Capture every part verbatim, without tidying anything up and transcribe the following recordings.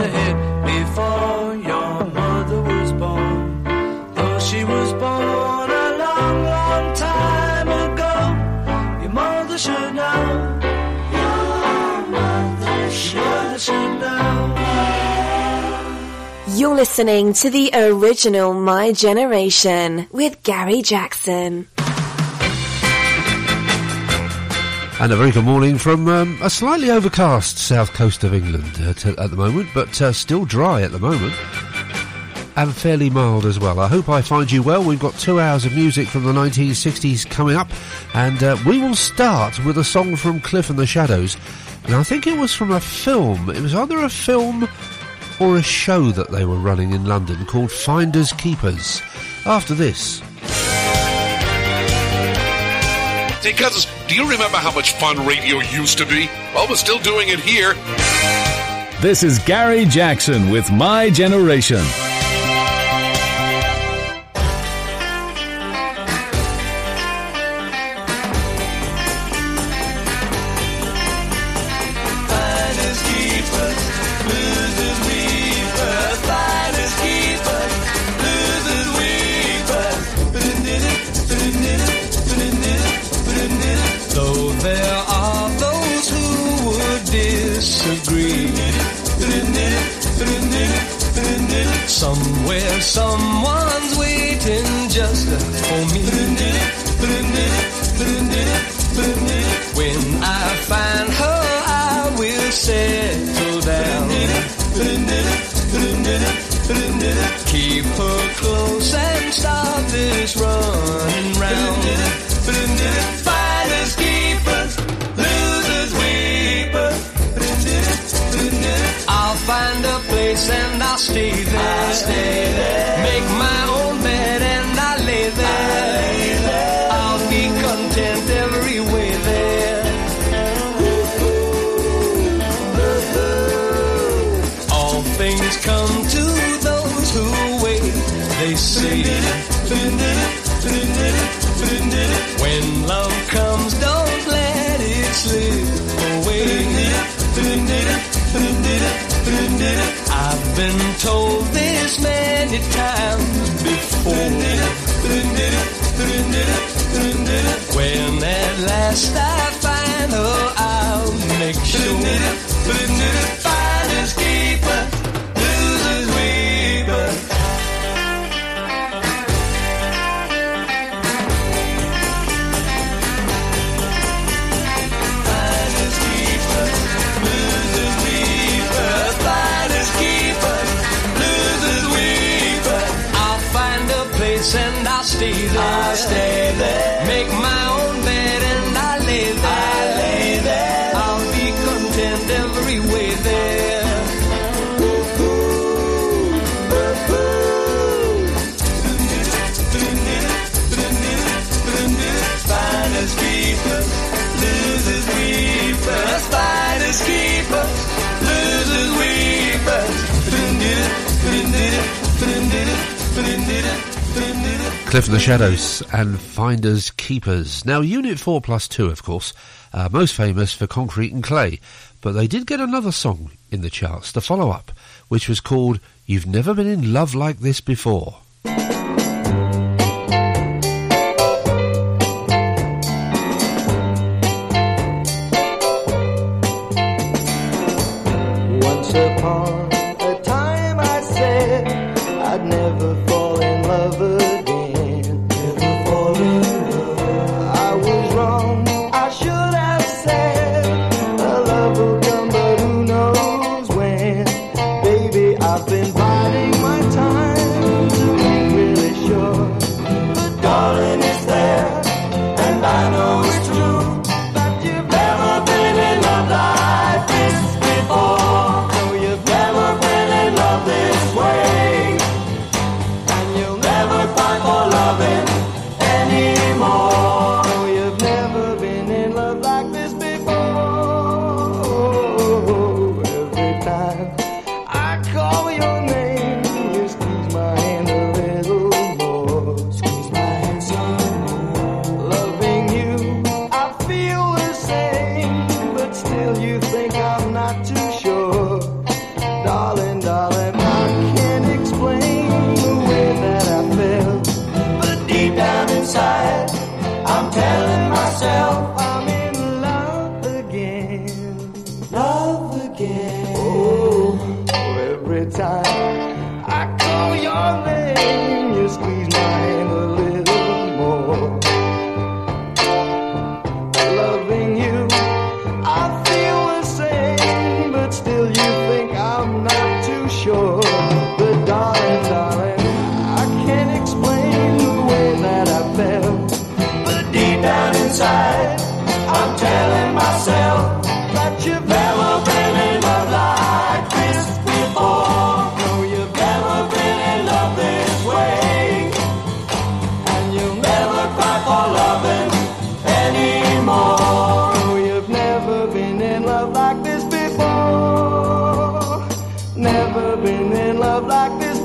ahead before your mother was born. Though she was born a long, long time ago, your mother should know. Your mother should, your mother should know. You're listening to the original My Generation with Gary Jackson. And a very good morning from um, a slightly overcast south coast of England uh, to, at the moment, but uh, still dry at the moment. And fairly mild as well. I hope I find you well. We've got two hours of music from the nineteen sixties coming up, and uh, we will start with a song from Cliff and the Shadows. And I think it was from a film. It was either a film or a show that they were running in London called Finders Keepers. After this. Hey, cousins, do you remember how much fun radio used to be? Well, we're still doing it here. This is Gary Jackson with My Generation. Somewhere someone's waiting just for me. When I find her, I will settle down. Keep her close and start this running round. Finders keepers, losers weepers. I'll find a place and I'll stay there. I'll stay there. Make my own bed and I'll lay there. I'll, lay there. I'll be content every way there. All things come to those who wait, they say. When love comes, don't let it slip away. I've been told this many times before. When at last I find her, I'll make sure. Finders keepers, losers weepers. And I'll stay there. I'll stay there. Make my own bed and I'll lay there. I'll lay there. I'll be content every way there. Finders keepers, losers weepers. Finders keepers, losers weepers. Cliff and the Shadows and Finders Keepers. Now, Unit four plus two, of course, uh, most famous for Concrete and Clay, but they did get another song in the charts, the follow-up, which was called You've Never Been in Love Like This Before. Once upon a time I said I'd never fall in love again. Never fall in love. I was wrong, I should have said a love will come, but who knows when. Baby, I've been biding my time to be with inside. I'm telling myself that you've never been in love like this before. No, you've never been in love this way, and you'll never cry for loving anymore. No, you've never been in love like this before. Never been in love like this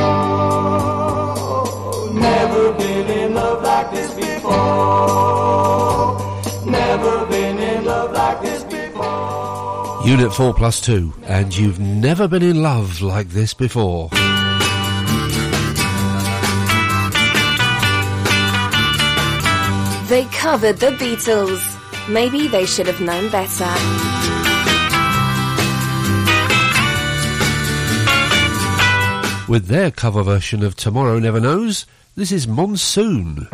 before. Never been in love like this before. Never been in love like this before. Unit four plus two, and you've never been in love like this before. They covered the Beatles. Maybe they should have known better. With their cover version of Tomorrow Never Knows, this is Monsoon.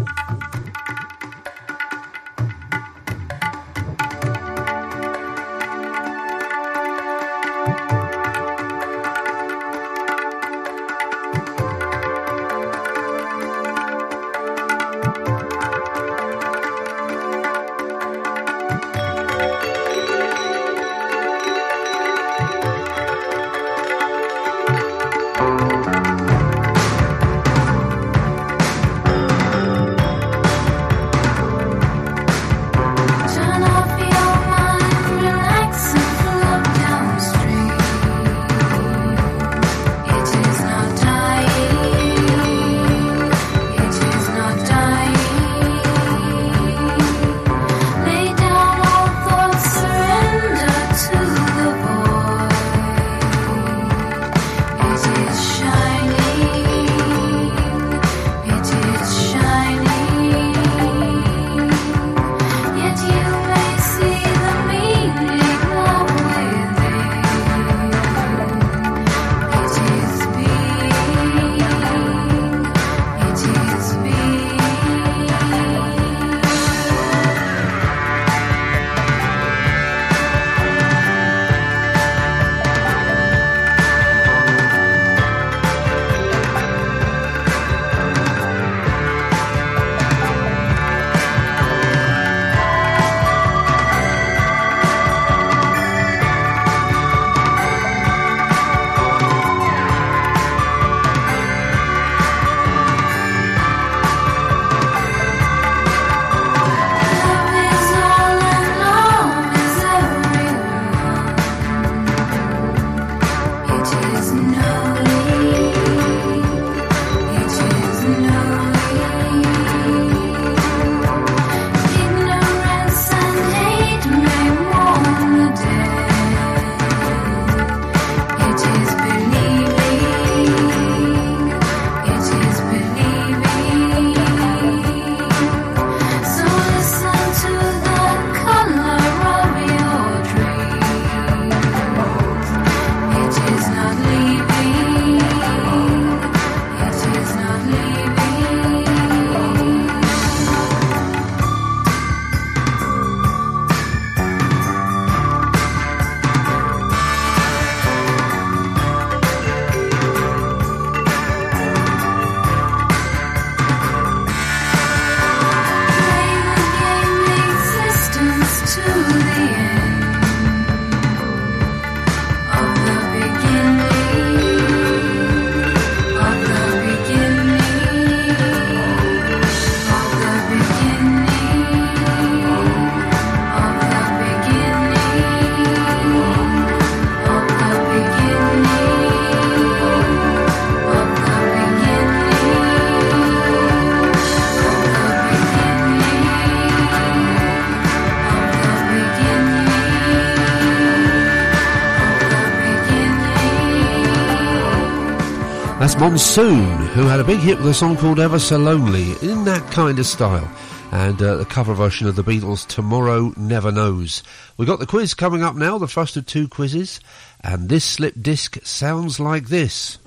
That's Monsoon, who had a big hit with a song called Ever So Lonely, in that kind of style. And uh, the cover version of the Beatles' Tomorrow Never Knows. We've got the quiz coming up now, the first of two quizzes. And this slip disc sounds like this.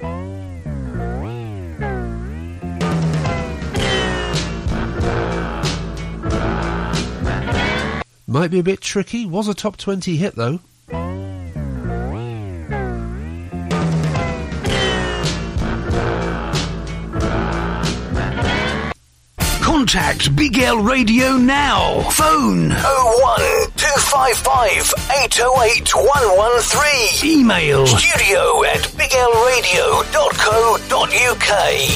Might be a bit tricky, was a top twenty hit though. Contact Big L Radio now. Phone oh one two five five eight oh eight one one three. Email studio at big l radio dot co dot u k.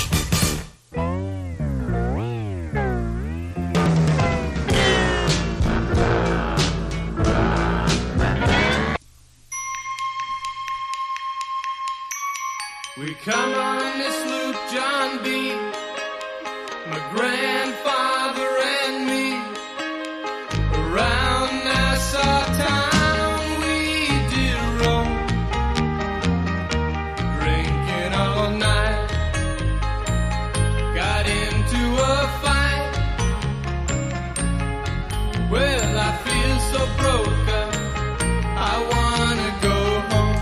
We come on this loop, John B., my grandfather and me, around Nassau town we did roam, drinking all night, got into a fight. Well, I feel so broke up, I wanna go home.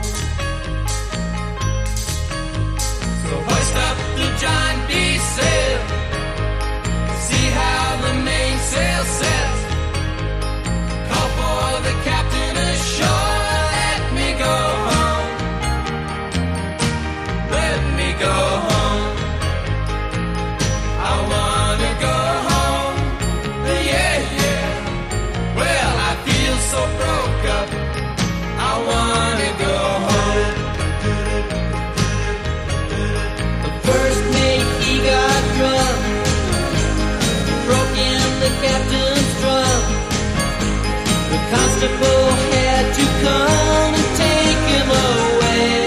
Hoist up the John B. sail, see how the mainsail sets. Call for the captain ashore, let me go home, let me go home. I wanna go home, yeah, yeah. Well, I feel so broke up, I wanna go home. First mate, he got drunk, broke in the captain's drum. The constable had to come and take him away.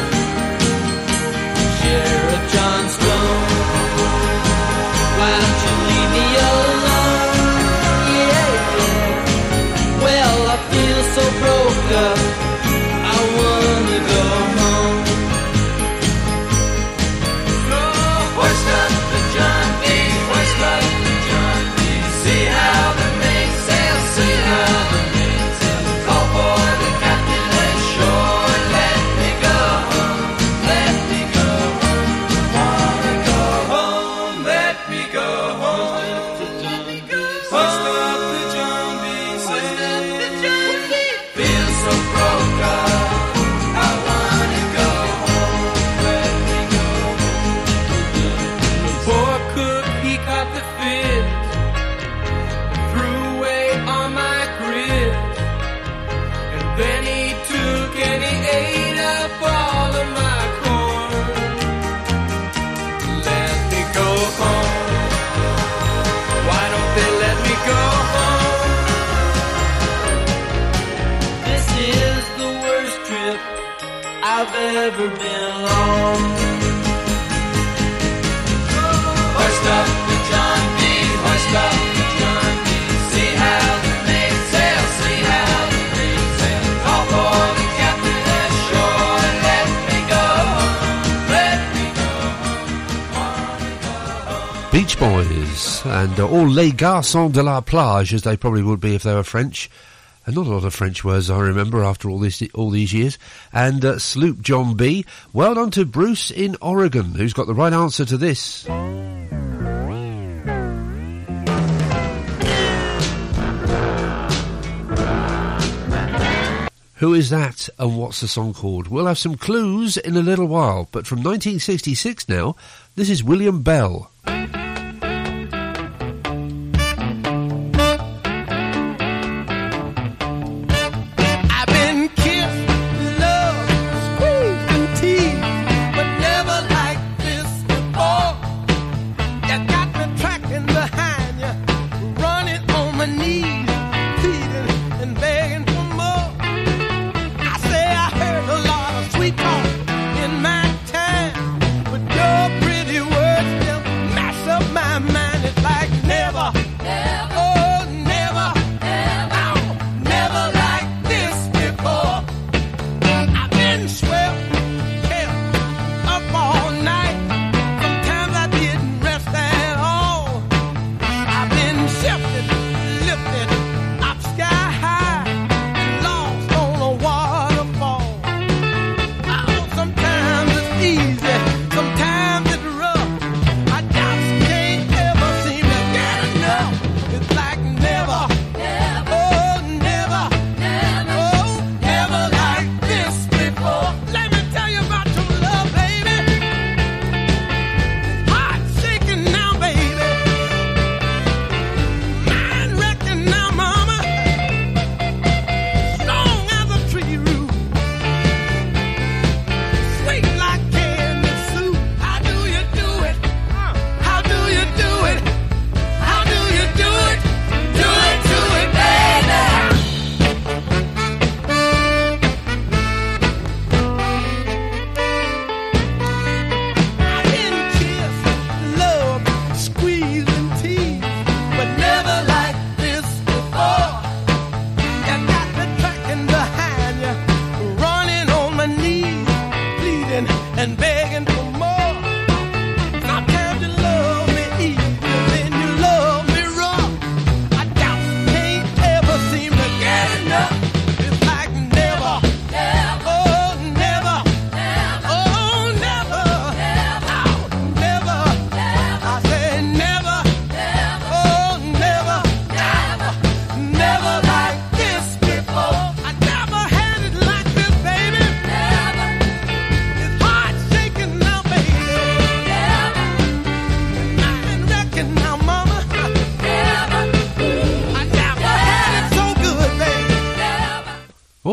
Sheriff John Stone, why don't you leave me alone? Yeah, yeah. Well, I feel so broke up, I wanna go home. Hoist up the John B., hoist up the John B. See how the mainsail, see how the mainsail. Call for the captain ashore, let me go home, let me go home. Wanna go home, let me go home. Hoist up the John B., hoist up the John B. Feel so broke up, I wanna go home, let me go home. Poor cook, he caught the fit, threw away all my grit, and then he took and he ate up all of my corn. Let me go home, why don't they let me go home? This is the worst trip I've ever been on. Hoist up the John B., hoist up the John B. See how the mainsail, see how the mainsail. Call for the captain ashore, let me go home, let me go home, wanna go home. Beach Boys and uh, all les garçons de la plage, as they probably would be if they were French. And not a lot of French words I remember after all this all these years. And uh, Sloop John B. Well done to Bruce in Oregon, who's got the right answer to this. Who is that and what's the song called? We'll have some clues in a little while, but from nineteen sixty-six now, this is William Bell. I've been kissed, loved, squeezed and teased, but never like this before. You got me tracking behind you, running on my knees, pleading and begging for more. I say I heard a lot of sweet talk in my time, but your pretty words still mash up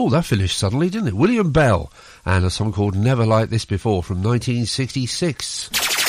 Oh, that finished suddenly, didn't it? William Bell, and a song called Never Like This Before from nineteen sixty-six.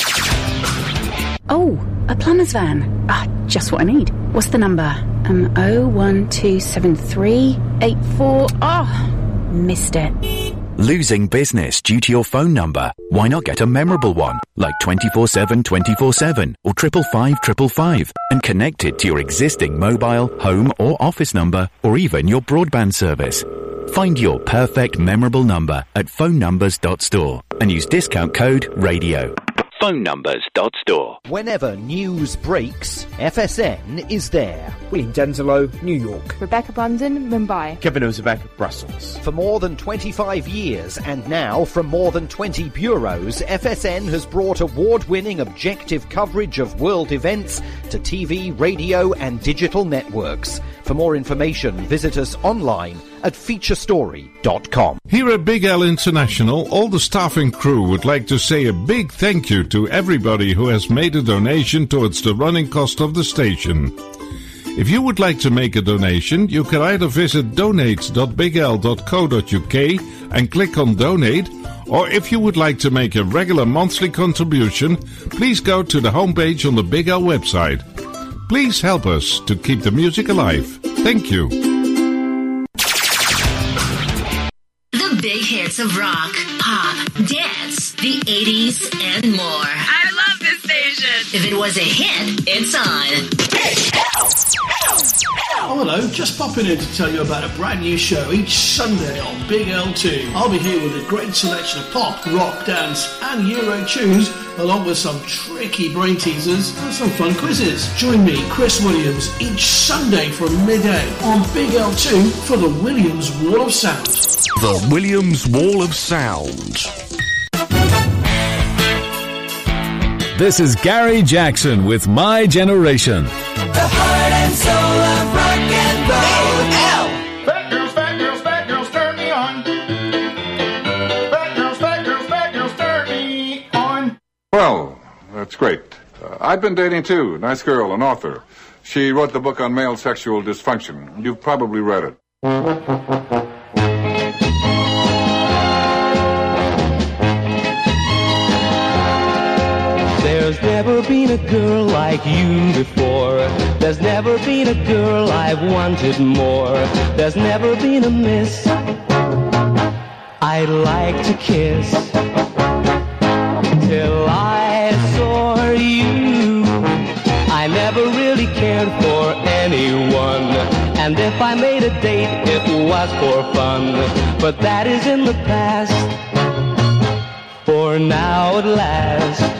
Oh, a plumber's van. Ah, just what I need. What's the number? Um, oh one two seven three eight four. Oh, missed it. Losing business due to your phone number? Why not get a memorable one, like twenty-four seven twenty-four seven or triple five triple five, and connect it to your existing mobile, home or office number, or even your broadband service. Find your perfect memorable number at phone numbers dot store and use discount code RADIO. phone numbers dot store. Whenever news breaks, F S N is there. William Denzelo, New York. Rebecca Brandon, Mumbai. Kevin Ozebek, Brussels. For more than twenty-five years, and now from more than twenty bureaus, F S N has brought award-winning objective coverage of world events to T V, radio and digital networks. For more information, visit us online at feature story dot com. Here at Big L International, all the staff and crew would like to say a big thank you to everybody who has made a donation towards the running cost of the station. If you would like to make a donation, you can either visit donate dot big l dot co dot u k and click on donate, or if you would like to make a regular monthly contribution, please go to the homepage on the Big L website. Please help us to keep the music alive. Thank you. The big hits of rock, pop, dance, the eighties, and more. I love this station. If it was a hit, it's on. Oh, hello, just popping in to tell you about a brand new show each Sunday on Big L two. I'll be here with a great selection of pop, rock, dance and Euro tunes, along with some tricky brain teasers and some fun quizzes. Join me, Chris Williams, each Sunday from midday on Big L two for the Williams Wall of Sound. The Williams Wall of Sound. This is Gary Jackson with My Generation. The heart and soul of rock and roll. Fat girls, fat girls, fat girls, turn me on. Fat girls, fat girls, fat girls, turn me on. Well, that's great. Uh, I've been dating too. Nice girl, an author. She wrote the book on male sexual dysfunction. You've probably read it. There's never been a girl like you before. There's never been a girl I've wanted more. There's never been a miss I'd like to kiss. Till I saw you, I never really cared for anyone. And if I made a date, it was for fun. But that is in the past, for now at last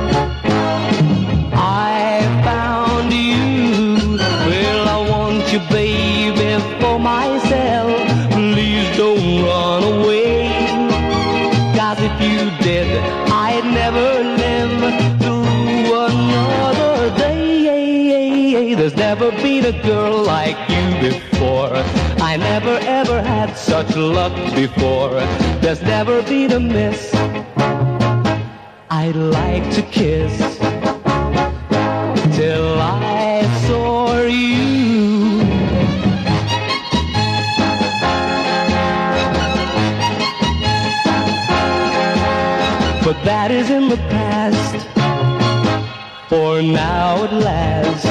I found you. Well, I want you, baby, for myself. Please don't run away. 'Cause if you did, I'd never live through another day. There's never been a girl like you before. I never ever had such luck before. There's never been a miss I'd like to kiss. Till I saw you. But that is in the past, for now at last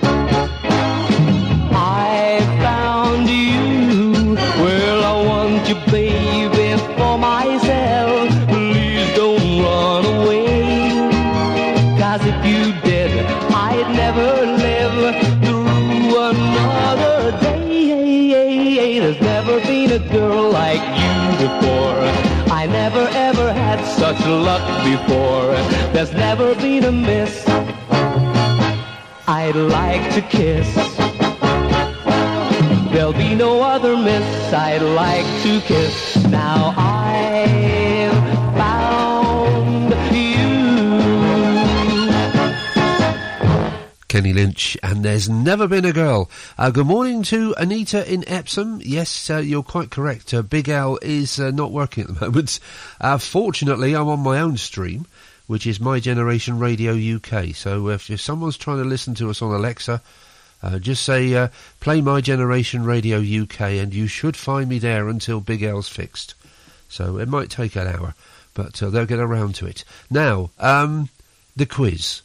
I found you. Well, I want you, baby, for myself. Please don't run away. 'Cause if you did, I'd never live through another day. There's never been a girl like you before. I never ever had such luck before. There's never been a miss I'd like to kiss. There'll be no other miss I'd like to kiss. Now I've found you. Kenny Lynch, and There's Never Been a Girl. Uh, good morning to Anita in Epsom. Yes, uh, you're quite correct. Uh, Big Al is uh, not working at the moment. Uh, fortunately, I'm on my own stream, which is My Generation Radio U K. So if, if someone's trying to listen to us on Alexa, Uh, just say, uh, play My Generation Radio U K, and you should find me there until Big L's fixed. So it might take an hour, but uh, they'll get around to it. Now, um, the quiz.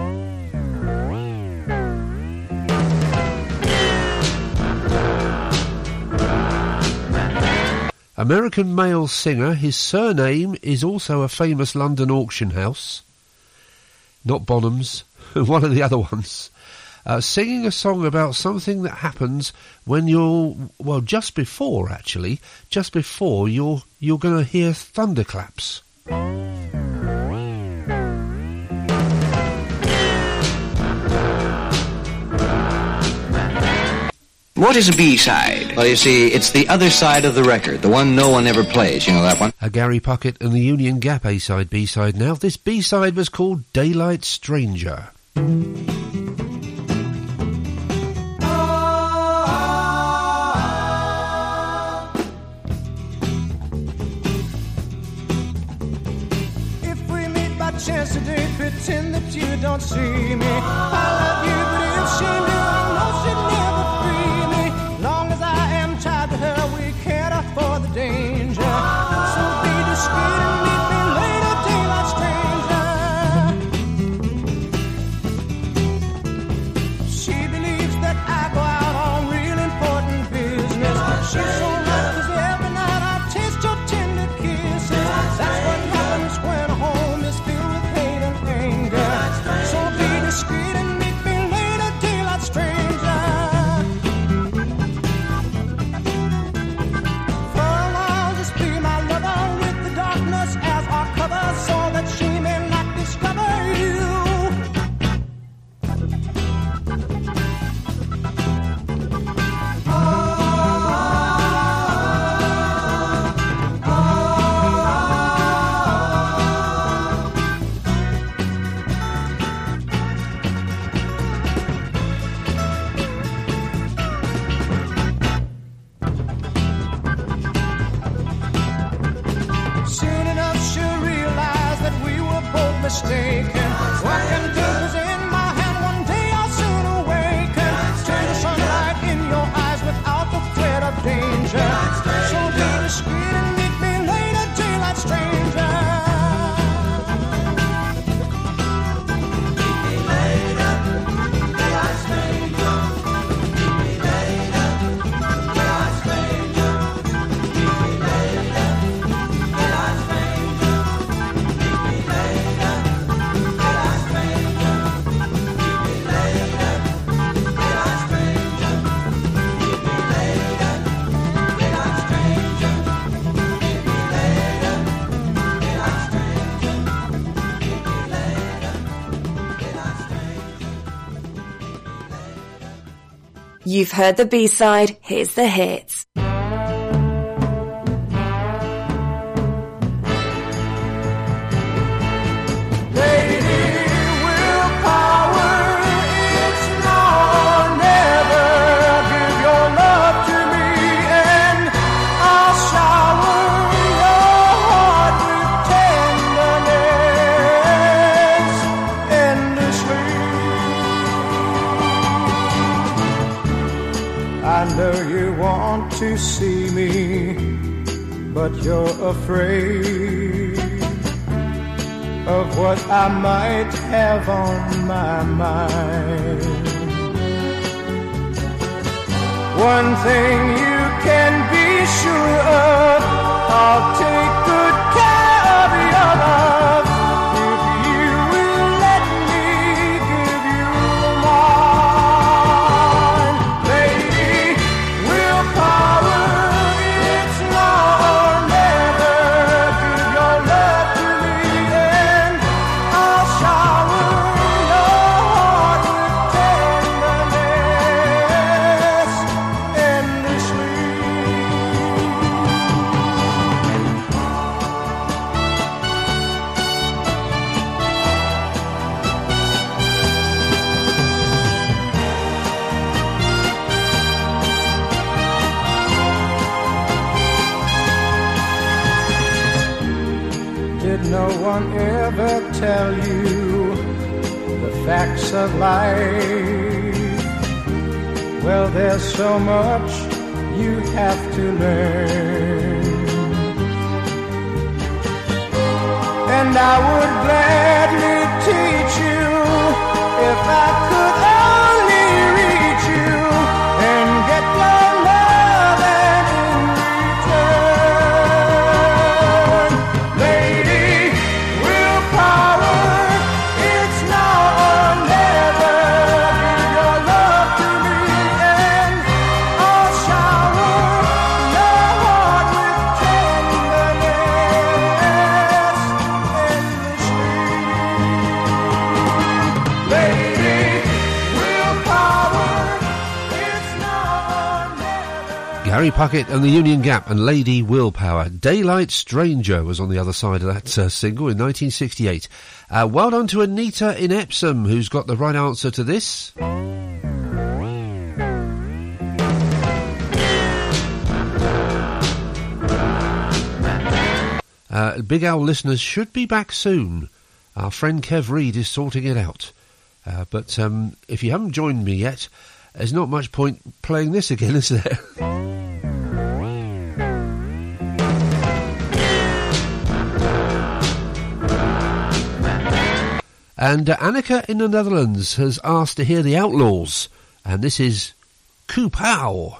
American male singer, his surname is also a famous London auction house. Not Bonhams, one of the other ones. Uh, singing a song about something that happens when you're, well, just before, actually, just before you're, you're going to hear thunderclaps. What is a B-side? Well, you see, it's the other side of the record, the one no one ever plays. You know that one? A Gary Puckett and the Union Gap A-side, B-side. Now, this B-side was called Daylight Stranger. If we meet by chance today, pretend that you don't see me. I love you, but if she knew, I know she'd never free me. Long as I am tied to her, we can't afford the danger. So be discreet and meet me later, daylight stranger. She believes that I go out on real important business. She's so right, 'cause every night I taste your tender kisses. That's what happens when a home is filled with hate and anger. So be discreet and meet me later, daylight stranger. For a while, just be my lover with the darkness as our cover, so that she may not discover you. Soon enough she'll realize that we were both mistaken. What can do is in my hand, one day I'll soon awaken to the sunlight in your eyes without the threat of danger. So be discreet and meet me later, daylight stranger. Meet me later, daylight stranger. Meet me later, daylight stranger. Meet me later, daylight stranger. Meet me later, daylight stranger. Meet me later, daylight stranger. Meet me later, daylight stranger. Meet me later, daylight stranger. Meet me later, daylight stranger. You've heard the B-side, here's the hits. I know you want to see me, but you're afraid of what I might have on my mind. One thing you can be sure of, I'll take good care of your love. If you will let me give you mine. Lady, willpower, it's now or never. Give your love to me and I'll shower your heart with tenderness endlessly. Did no one ever tell you the facts of life? Well, there's so much you have to learn, and I would gladly teach you if I could only reach you and get your love and in return. Lady, willpower, it's now or never. Give your love to me and I'll shower your heart with tenderness in the stream. Lady, willpower, it's now or never. Gary Puckett and the Union Gap and Lady Willpower. Daylight Stranger was on the other side of that uh, single in nineteen sixty-eight. Uh, well done to Anita in Epsom, who's got the right answer to this. Uh, Big Al listeners should be back soon. Our friend Kev Reed is sorting it out. Uh, but um, if you haven't joined me yet, there's not much point playing this again, is there? And uh, Annika in the Netherlands has asked to hear the Outlaws, and this is Kupow.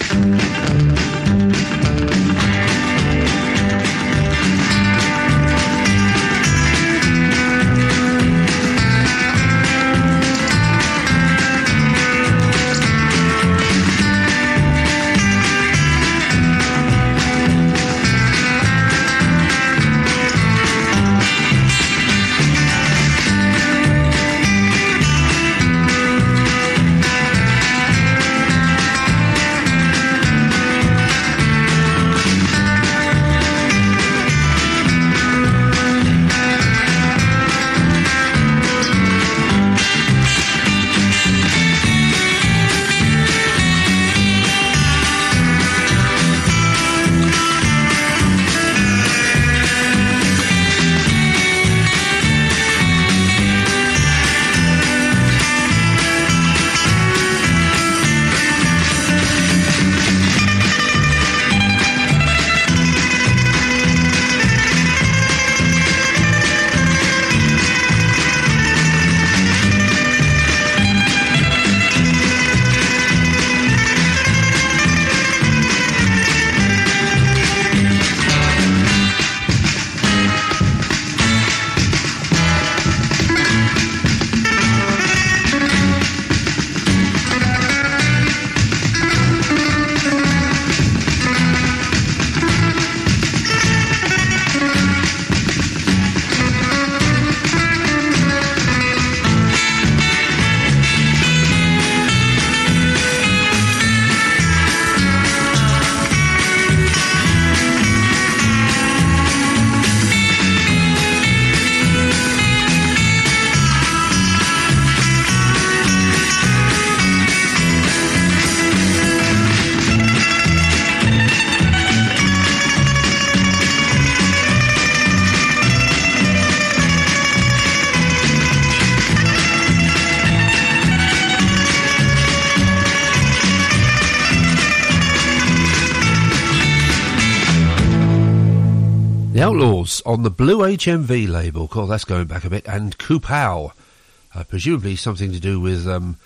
Outlaws on the Blue H M V label. Cool, that's going back a bit. And Kupow, uh, presumably something to do with um,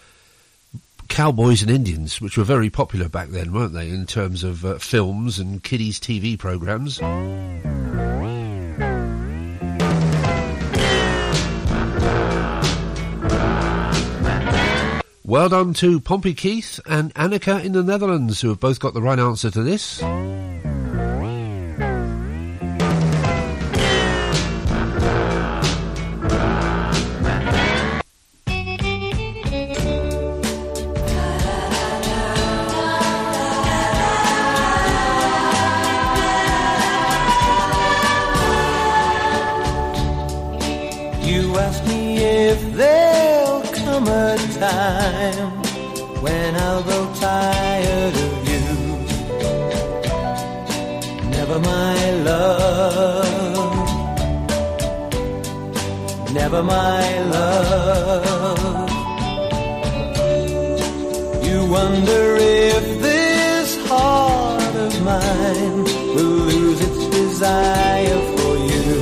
cowboys and Indians, which were very popular back then, weren't they, in terms of uh, films and kiddies' T V programmes. Well done to Pompey Keith and Annika in the Netherlands, who have both got the right answer to this. Time when I'll grow tired of you. Never my love, never my love. You wonder if this heart of mine will lose its desire for you.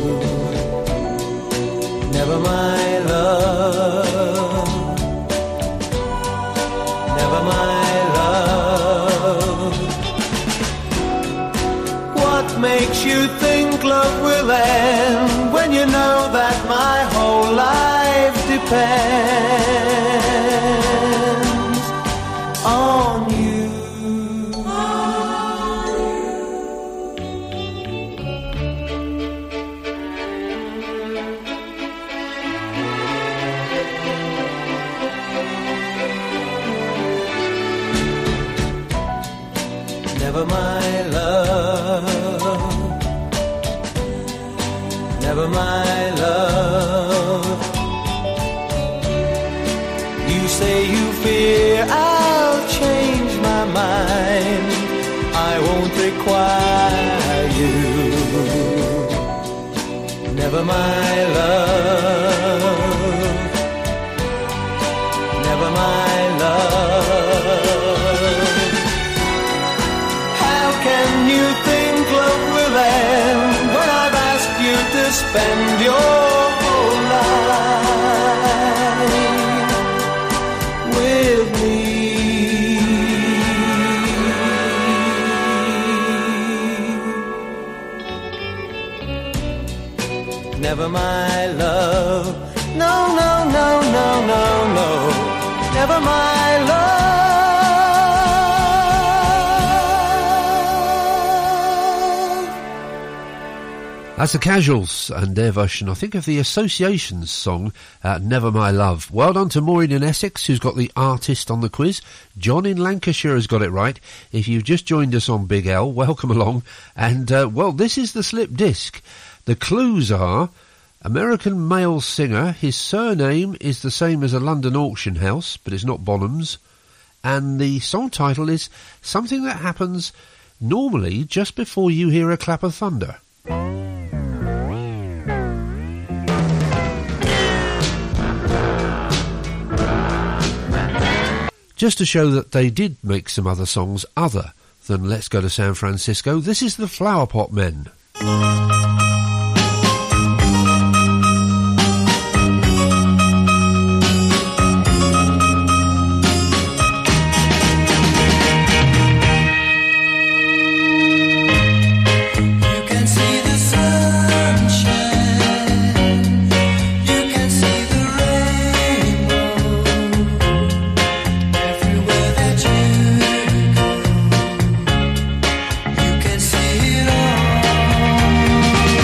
Never my love, never my love. What makes you think love will end when you know that my whole life depends on you? Never my love, never my love. You say you fear I'll change my mind. I won't require you. Never my love, never my love. How can you think love will end when I've asked you to spend your whole life with me? Never my love, no, no, no, no, no, no, never my love. That's the Casuals and their version, I think, of the Associations song, uh, Never My Love. Well done to Maureen in Essex, who's got the artist on the quiz. John in Lancashire has got it right. If you've just joined us on Big L, welcome along. And, uh, well, this is the slip disc. The clues are American male singer. His surname is the same as a London auction house, but it's not Bonhams. And the song title is something that happens normally just before you hear a clap of thunder. Just to show that they did make some other songs other than Let's Go to San Francisco, this is the Flower Pot Men. You can see it all.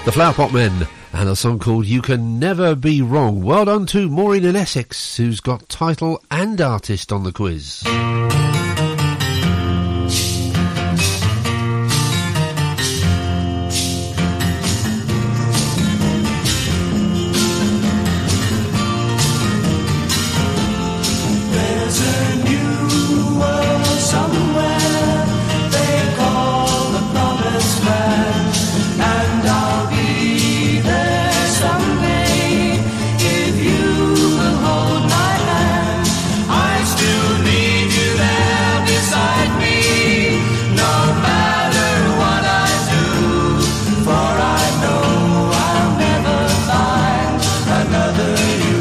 The Flower Pot Men, and a song called You Can Never Be Wrong. Well done to Maureen in Essex, who's got title and artist on the quiz. There's a new world somewhere they call the promised land, and I'll be there someday if you will hold my hand. I still need you there beside me, no matter what I do, for I know I'll never find another you.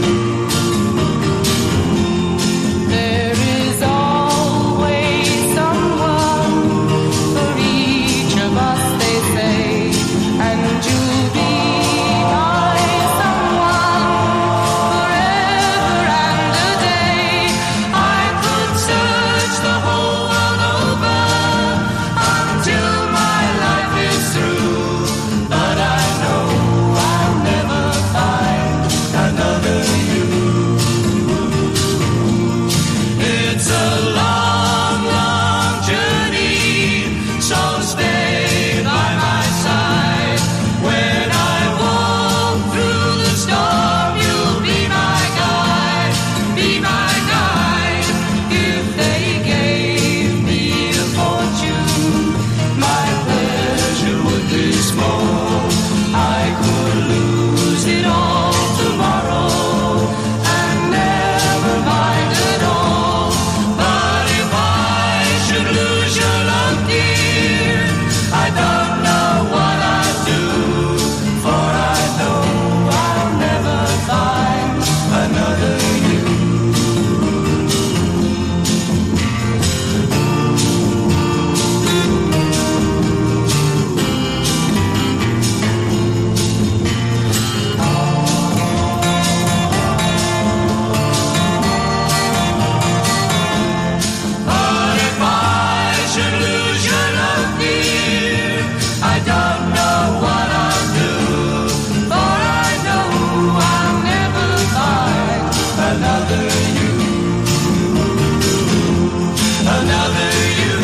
There is always someone for each of us, they say, and you'll be my someone forever and a day. I could search the whole world over until my life is through, but I know I'll never find another you. It's a long, long journey, so stay by my side. When I walk through the storm, you'll be my guide, be my guide. If they gave me a fortune, my pleasure would be small. I could lose it all tomorrow and never mind at all. But if I should lose your love, dear, I don't know what I'd do, for I know I'll never find another you. But if I should lose your love, dear, I don't know what I'll do, for I know I'll never find another you, another you,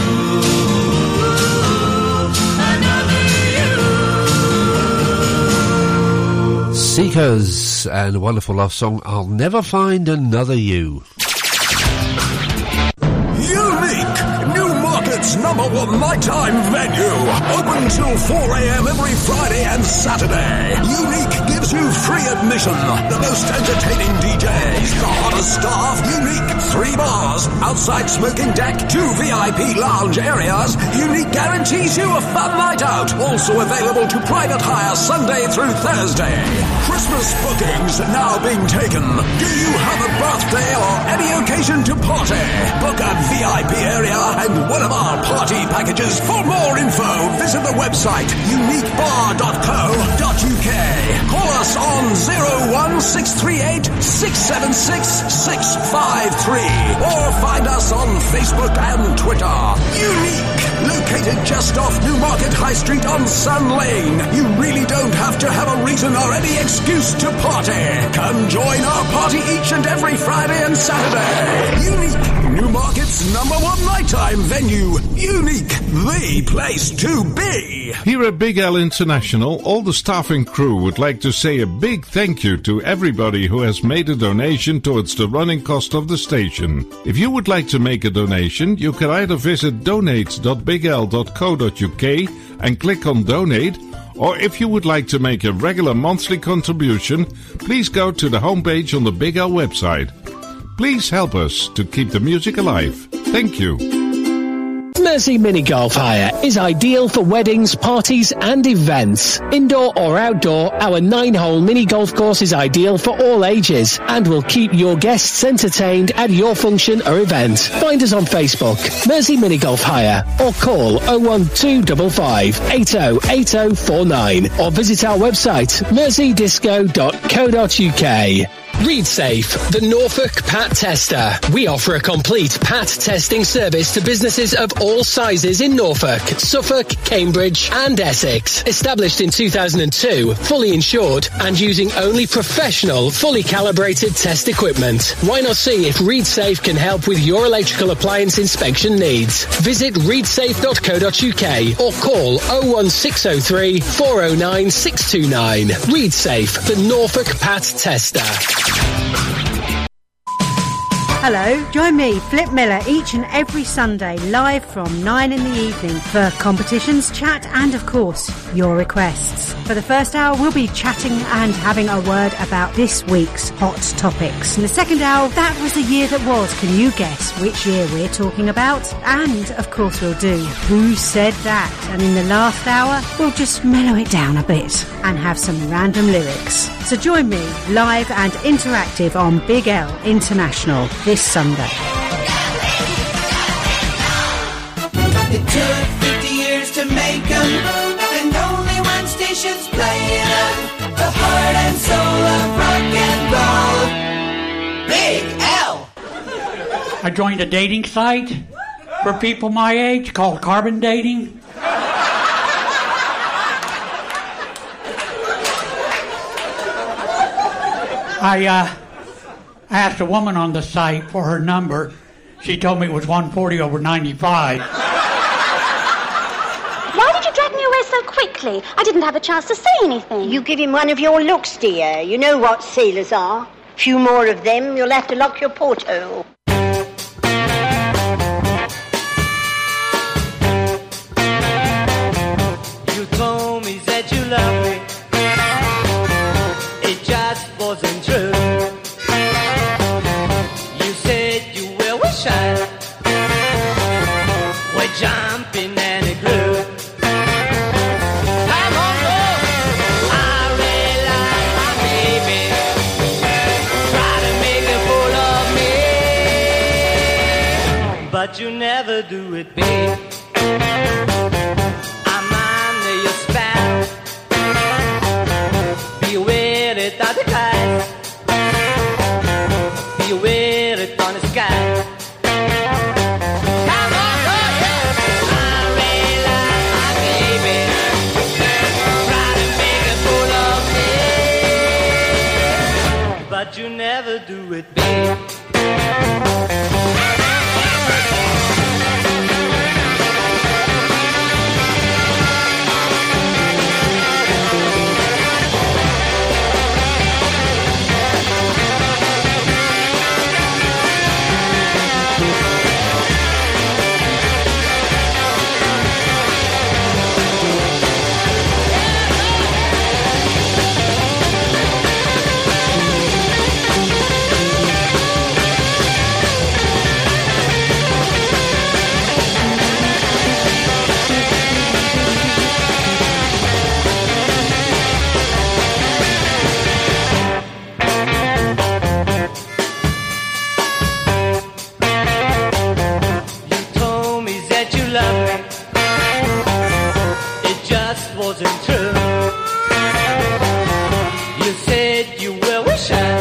another you. Seekers, and a wonderful love song, I'll Never Find Another You. Unique! Newmarket's number one nighttime venue. Open till four a.m. every Friday and Saturday. Unique gives you free admission. The most entertaining D Js, the hottest staff. Unique. Three bars, outside smoking deck, two V I P lounge areas. Unique guarantees you a fun night out. Also available to private hire Sunday through Thursday. Christmas bookings now being taken. Do you have a birthday or any occasion to party? Book a V I P area and one of our party packages. For more info, visit the website unique bar dot co dot uk. Call us on zero one six three eight six seven six six five three or find us on Facebook and Twitter. Unique, located just off Newmarket High Street on Sun Lane. You really don't have to have a reason or any excuse to party. Come join our party each and every Friday and Saturday. Unique, Newmarket's number one nighttime venue. Unique, the place to be. Here at Big L International, all the staff and crew would like to say a big thank you to everybody who has made a donation towards the running cost of the station. If you would like to make a donation, you can either visit donate dot big l dot co dot uk and click on donate, or if you would like to make a regular monthly contribution, please go to the homepage on the Big L website. Please help us to keep the music alive. Thank you. Mersey Mini Golf Hire is ideal for weddings, parties and events. Indoor or outdoor, our nine-hole mini golf course is ideal for all ages and will keep your guests entertained at your function or event. Find us on Facebook, Mersey Mini Golf Hire, or call oh one two five five eight oh eight oh four nine or visit our website mersey disco dot co dot uk. ReadSafe, the Norfolk Pat Tester. We offer a complete Pat testing service to businesses of all sizes in Norfolk, Suffolk, Cambridge and Essex. Established in two thousand two, fully insured and using only professional, fully calibrated test equipment. Why not see if ReadSafe can help with your electrical appliance inspection needs? Visit read safe dot co dot uk or call oh one six oh three, four oh nine, six two nine. ReadSafe, the Norfolk Pat Tester. Hello, join me, Flip Miller, each and every Sunday, live from nine in the evening for competitions, chat and, of course, your requests. For the first hour, we'll be chatting and having a word about this week's hot topics. In the second hour, that was the year that was. Can you guess which year we're talking about? And, of course, we'll do Who Said That? And in the last hour, we'll just mellow it down a bit and have some random lyrics. So join me, live and interactive on Big L International this Sunday. It took fifty years to make them, and only one station's playing them. The heart and soul of rock and roll. Big L. I joined a dating site for people my age called Carbon Dating. I uh, asked a woman on the site for her number. She told me it was one forty over ninety-five. Why did you drag me away so quickly? I didn't have a chance to say anything. You give him one of your looks, dear. You know what sailors are. Few more of them, you'll have to lock your porthole. You told me that you love me. It just wasn't true. You said you were wishing. We're jumping and it grew. Come on, girl. I realize my baby try to make a fool of me, but you never do it, babe. I'm under your spell. Beware it on the kite. Beware it on the sky. Come on, go, yeah. I realize my baby try to make a fool of me, but you never do it, babe. Wasn't true. You said you were wishing.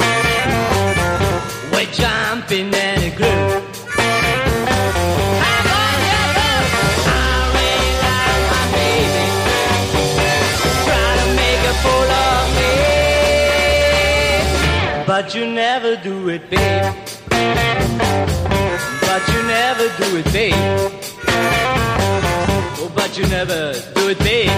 We're jumping and it grew. Come on, yeah, girl. I realize my baby try to make a fool of me, but you never do it, babe. But you never do it, babe. Oh, but you never do it, babe.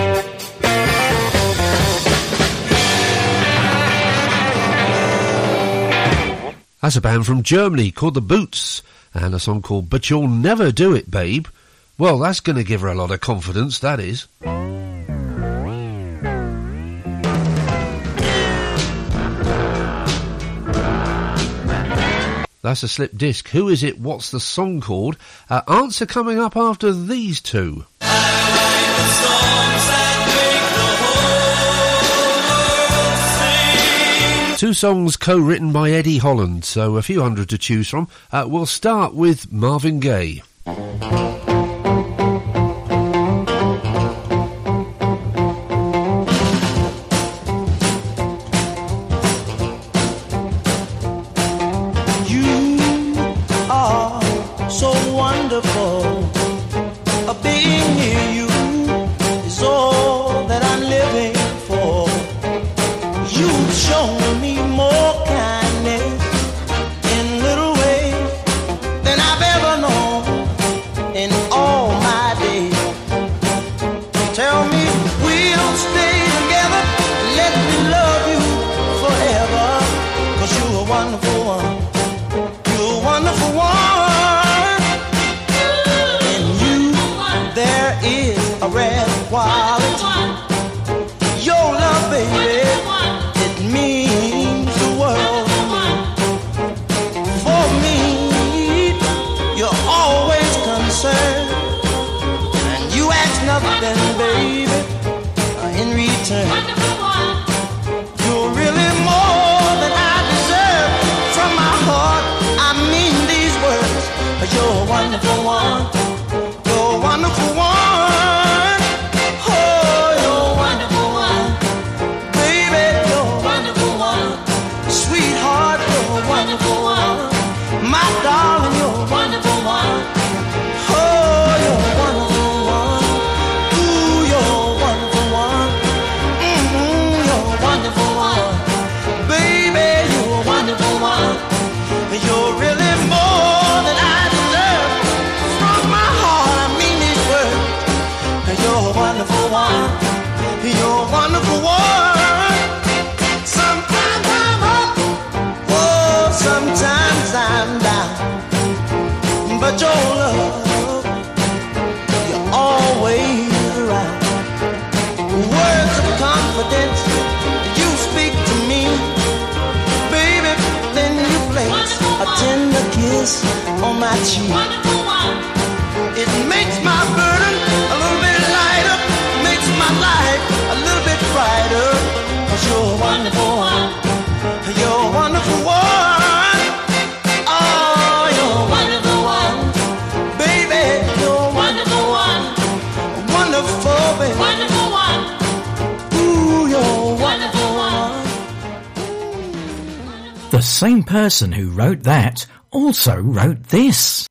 That's a band from Germany called The Boots, and a song called But You'll Never Do It, Babe. Well, that's going to give her a lot of confidence, that is. That's a slip disc. Who is it? What's the song called? Uh, answer coming up after these two. Two songs co-written by Eddie Holland, so a few hundred to choose from. Uh, we'll start with Marvin Gaye. same person who wrote that also wrote this.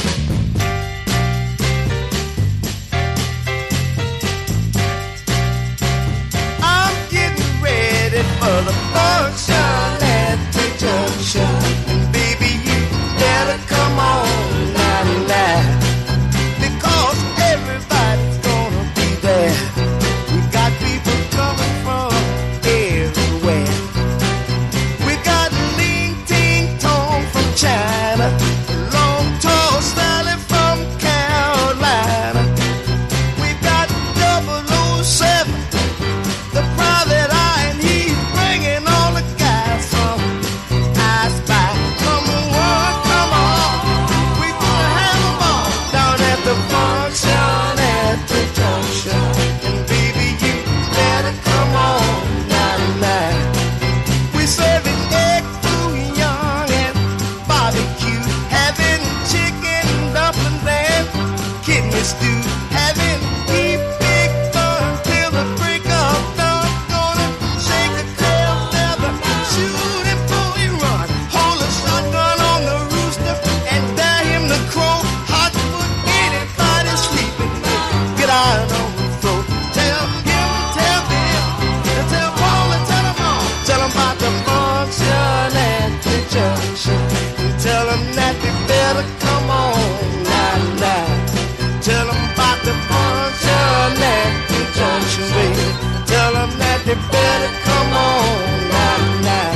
I'm getting ready for the function at the junction. Baby, you better come on now, now, because everybody's gonna be there. We got people coming from everywhere. We got Ling Ting Tong from China, Long Tall Sally from Carolina. We got double oh seven, the private eye, and he's bringing all the guys from I Spy. Come on, come on, we gonna have them all down at the function at the junction. And baby, you better come on now, now. We serving egg foo young and barbecue, having chicken dumplings and kidney stew, having heap big fun till the break of dawn. Gonna shake a tail feather, shoot and pull and run, hold a shotgun on the rooster and dare him to crow. Hot foot anybody sleeping, get out on the floor. Tell him, tell Bill, and tell Paul and tell them all. Tell them about the function at the junction. And tell them that they better come on now, now. Tell them about the function at the junction, baby. Tell them that they better come on now, now.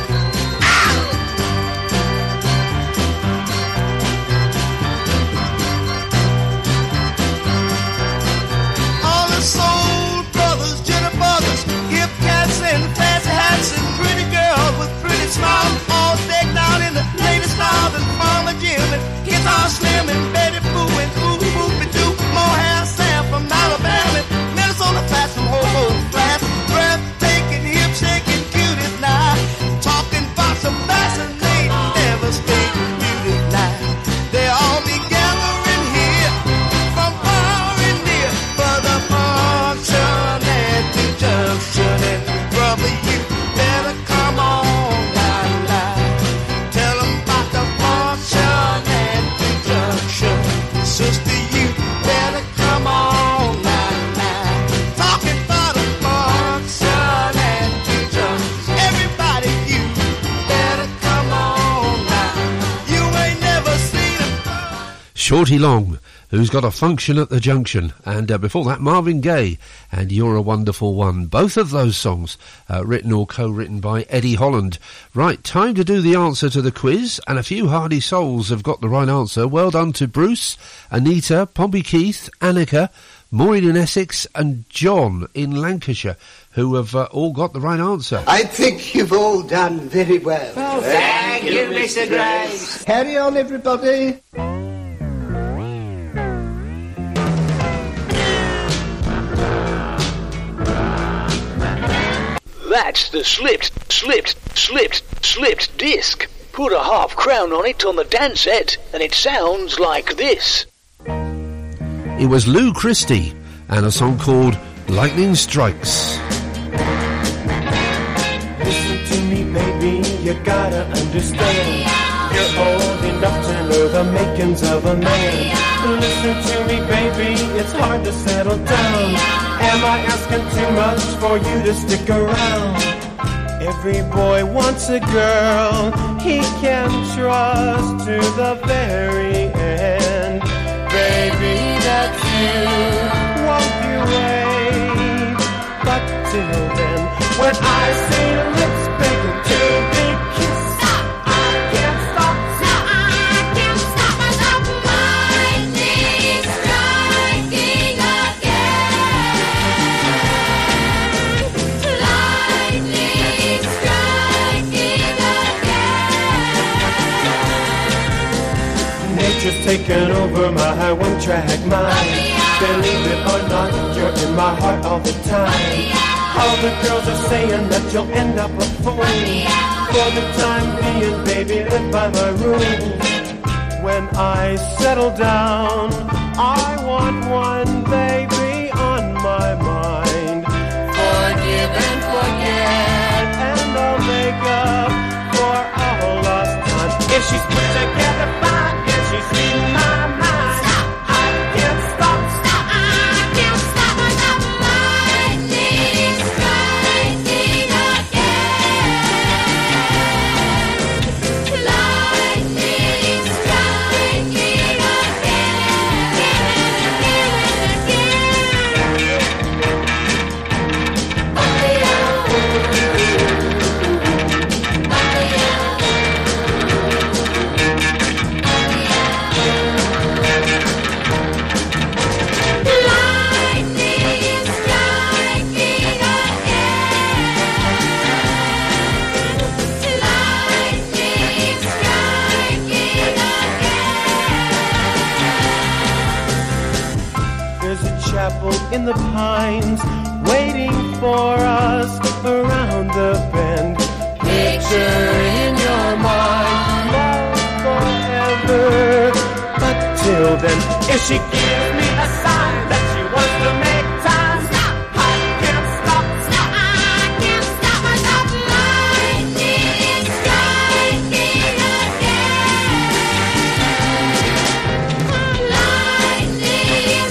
All the soul brothers, jitterbuggers, hip cats and fancy hats and pretty girls with pretty smiles, all decked out in the latest styles and Farmer Jim and Guitar Slim and Betty Boo and Boo Boopy Doo, Mohair Sam from Alabama, Minnesota Fats from Hobo Flats, breathtaking, hip shaking cuties now, talking about some fascinating, devastating beauties now. They all be gathering here from far and near for the function at the junction. And brother, you better come on now, now. Tell them about the function at the junction. Sister, you better come on now, now. Talking about the function at the junction. Everybody, you better come on now. You ain't never seen a Shorty Long, who's got a function at the junction, and uh, before that Marvin Gaye and You're a Wonderful One, both of those songs uh, written or co-written by Eddie Holland. Right, time to do the answer to the quiz, and a few hardy souls have got the right answer. Well done to Bruce, Anita, Pompey Keith, Annika, Maureen in Essex and John in Lancashire, who have uh, all got the right answer. I think you've all done very well. Oh, thank you, Mister Grace. Carry on, everybody. That's the slipped, slipped, slipped, slipped disc. Put a half crown on it on the dance set, and it sounds like this. It was Lou Christie and a song called Lightning Strikes. Listen to me, baby, you gotta understand. You're old enough to know the makings of a man. Listen to me, baby, it's hard to settle down. Am I asking too much for you to stick around? Every boy wants a girl he can trust to the very end. Baby, that's you, won't you wait? But till then, when I say let's make a two big kiss, stop, I can't stop, stop, I can't stop myself. Lightning striking again, lightning striking again. Nature's taken over my one-track mind. Believe it or not, you're in my heart all the time. All the girls are saying that you'll end up a fool. For the time being, baby, live by my rules. When I settle down, I want one baby on my mind. Forgive and forget, and I'll make up for all in my mind. Stop. I can't stop. Stop. I can't stop. Stop. Lightning striking again. Lightning striking in the pines, waiting for us around the bend. Picture in your mind, love forever. But till then, if she gives me a sign that she wants to make time, stop, I can't stop, stop, I can't stop, I stop. Lightning striking again. Lightning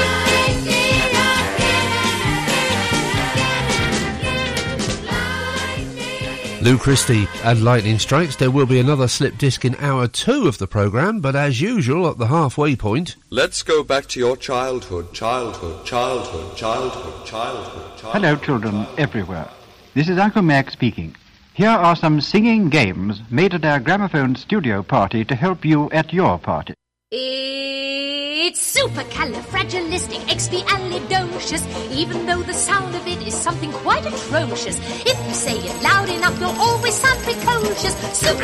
Lou Christie and Lightning Strikes. There will be another slip disc in hour two of the programme, but as usual at the halfway point... Let's go back to your childhood, childhood, childhood, childhood, childhood, childhood. Hello, children everywhere. This is Uncle Mac speaking. Here are some singing games made at our gramophone studio party to help you at your party. It's supercalifragilisticexpialidocious, even though the sound of it is something quite atrocious. If you say it loud enough, you'll always sound precocious.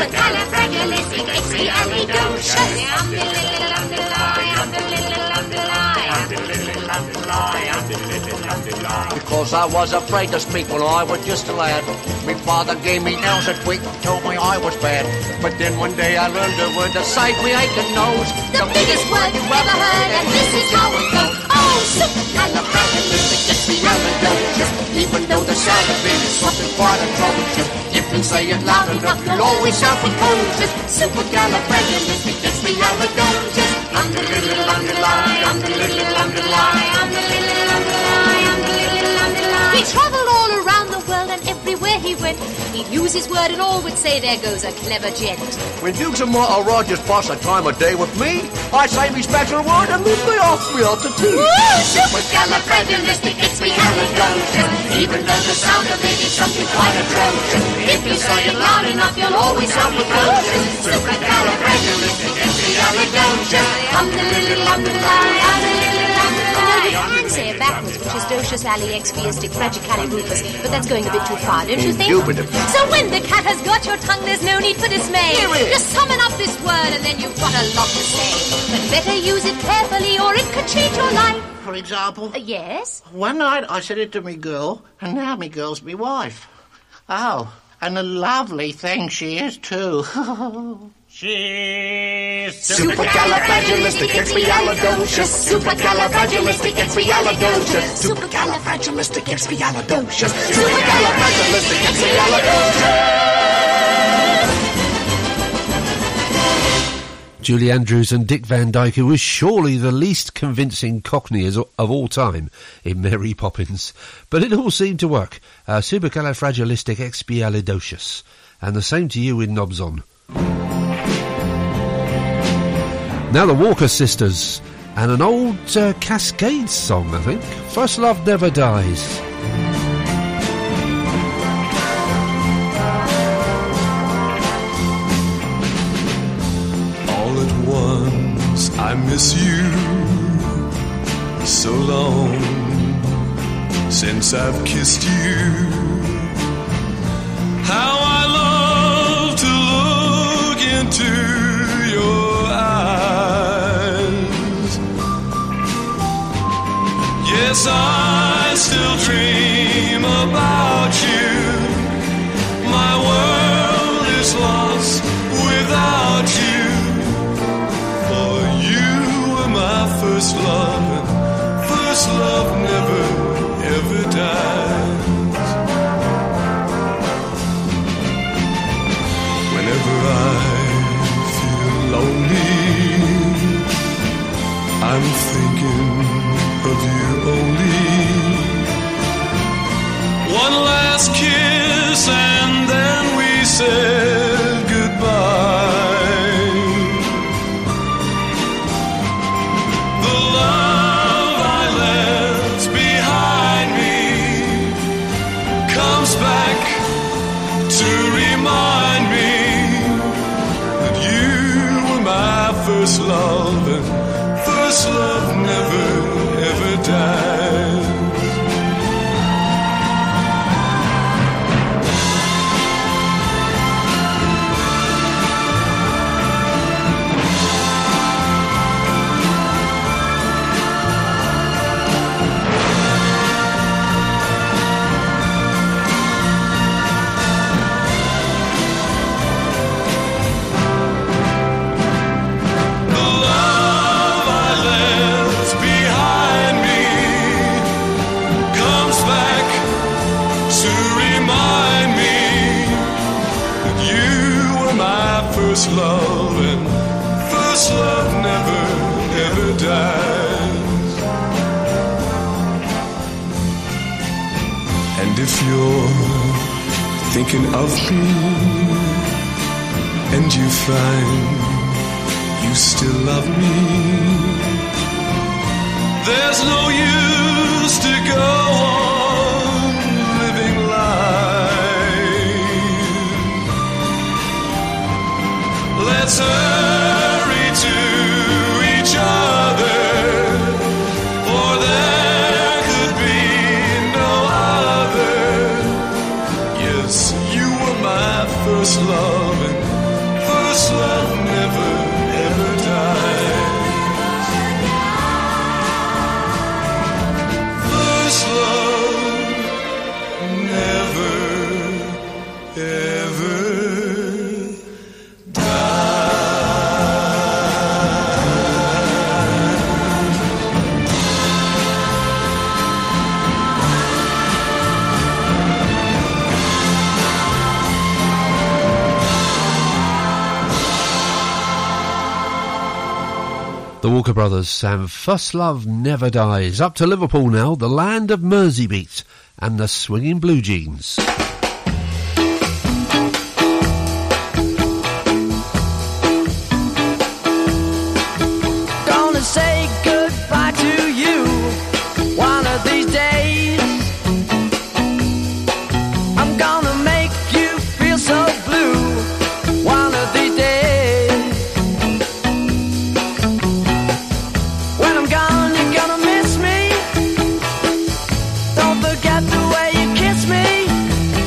Because I was afraid to speak when I was just a lad. My father gave me nails a tweak, told me I was bad. But then one day I learned a word to save me aching nose. The biggest word you've ever heard, and this is how it goes. Oh, supercalifragilisticexpialidocious, even though the sound of it is something quite atrocious. If you say it loud enough, you'll always sound precocious. Supercalifragilisticexpialidocious. Underlittle, underlie, underlittle, underlie, underlittle, underlie, underlittle, underlie. He travelled all around the world, and everywhere he went, he'd use his word and all would say, there goes a clever gent. When Dukes and Martha Rogers pass a time of day with me, I say me special word and move me off me out to tea. Supercalifragilisticexpialidocious, even though the sound of it is something quite atrocious. If you say it loud enough, you'll always sound precocious. Supercalifragilisticexpialidocious. Underlittle, underlie, underlittle, underlie. You can say it backwards, which is docious ali expiistic fragicalirufus, but that's going a bit too far, don't you think? So when the cat has got your tongue, there's no need for dismay. Just summon up this word and then you've got a lot to say. But better use it carefully or it could change your life. For example? Uh, yes? One night I said it to me girl, and now me girl's me wife. Oh, and a lovely thing she is too. She's supercalifragilisticexpialidocious. Supercalifragilisticexpialidocious. Supercalifragilisticexpialidocious. Supercalifragilisticexpialidocious. Julie Andrews and Dick Van Dyke, who was surely the least convincing Cockney of all time in Mary Poppins. But it all seemed to work. Uh, supercalifragilisticexpialidocious. And the same to you in Knobs On. Now the Walker Sisters, and an old uh, Cascades song, I think. First Love Never Dies. All at once I miss you. So long since I've kissed you. How I love to look into your eyes. Yes, I still dream about you. My world is lost without you. For you were my first love, and first love never, ever dies. Whenever I feel lonely, I'm thinking of you only. One last kiss and then we said goodbye. The love I left behind me comes back to remind me that you were my first love, and first love never ever dies. First love, and first love never ever dies. And if you're thinking of me and you find you still love me, there's no use to go on living life. Let's hurry to each other, for there could be no other. Yes, you were my first love, and first love never ever dies. First love never ever The Walker Brothers and First Love Never Dies. Up to Liverpool now, the land of Merseybeat and the Swinging Blue Jeans. Gonna say goodbye to you one of these days. I'm gonna make you feel so blue one of these days. When I'm gone, you're gonna miss me. Don't forget the way you kiss me.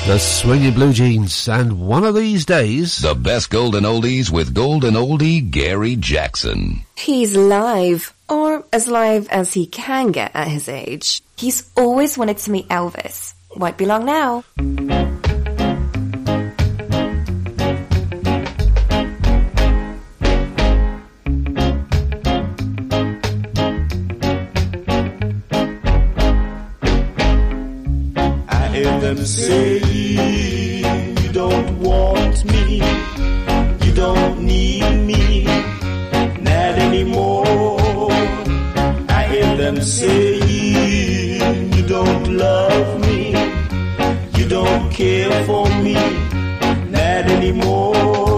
The Swinging Blue Jeans, and one of these days... The best golden oldies with golden oldie Gary Jackson. He's live, or as live as he can get at his age. He's always wanted to meet Elvis. Won't be long now. I hear them say you don't want me, you don't need me, not anymore. I hear them say you don't love me, you don't care for me, not anymore.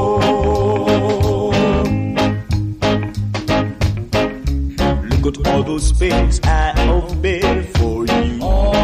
Look at all those things I have been for you.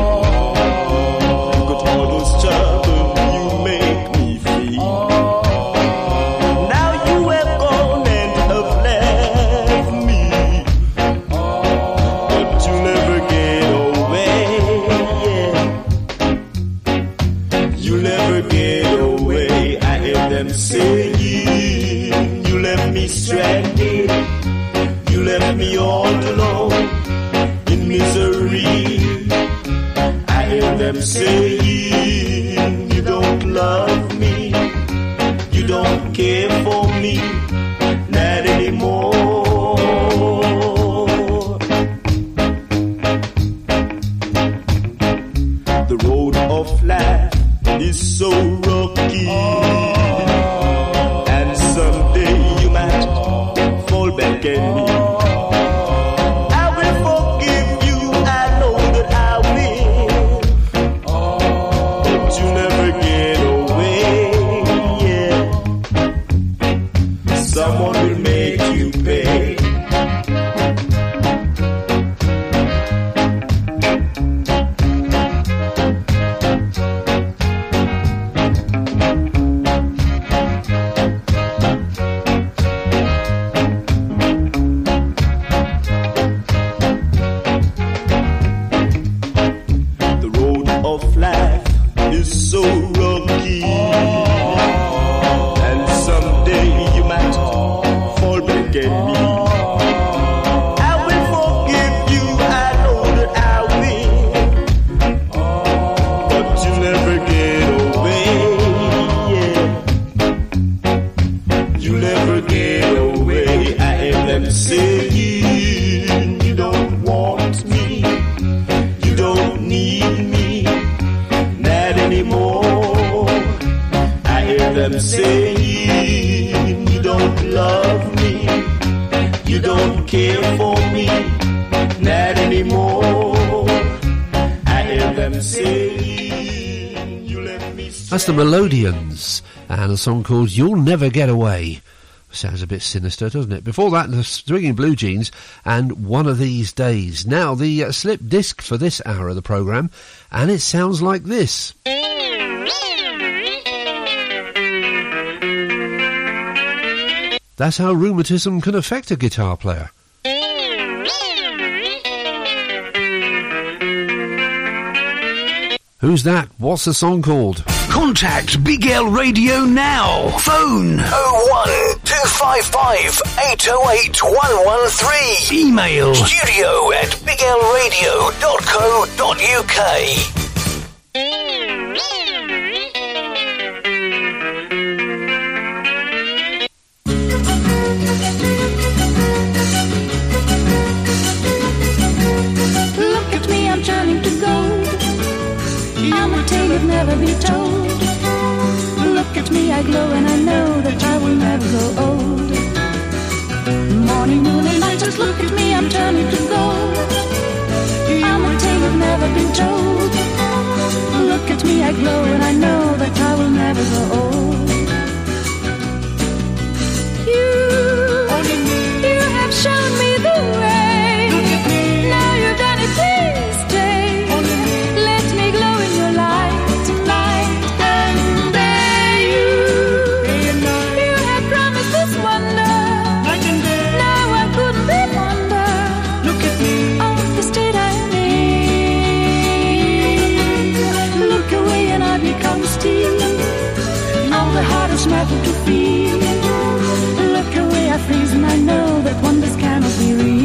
Stranded, you left me all alone in misery. I hear them saying you don't love me, you don't care for me, not anymore. The road of life is so rocky, and someday you might fall back at me. I will forgive you, I know that I will, but you never get away, yeah. Someone will make you pay. That's the Melodians, and a song called You'll Never Get Away. Sounds a bit sinister, doesn't it? Before that, the Swinging Blue Jeans and One of These Days. Now, the uh, slip disc for this hour of the programme, and it sounds like this. That's how rheumatism can affect a guitar player. Who's that? What's the song called? Contact Big L Radio now. Phone oh one two five five eight oh eight one one three. Email studio at big l radio dot co dot u k. Look at me, I'm turning to gold. I'm a tale of never be told. Look at me, I glow and I know that I will never grow old. Morning, noon and night, just look at me, I'm turning to gold. I'm a tale of never been told. Look at me, I glow and I know that I will never grow old. You, you have shown me the way. Look at me. Now you've done it, please stay. Let me glow in your light tonight and day. You, you have promised this wonder. Now I couldn't be fonder. Look at me. Of the state I'm in. Look away and I become still. is never to feel. Look away, I freeze, and I know that wonders cannot be real.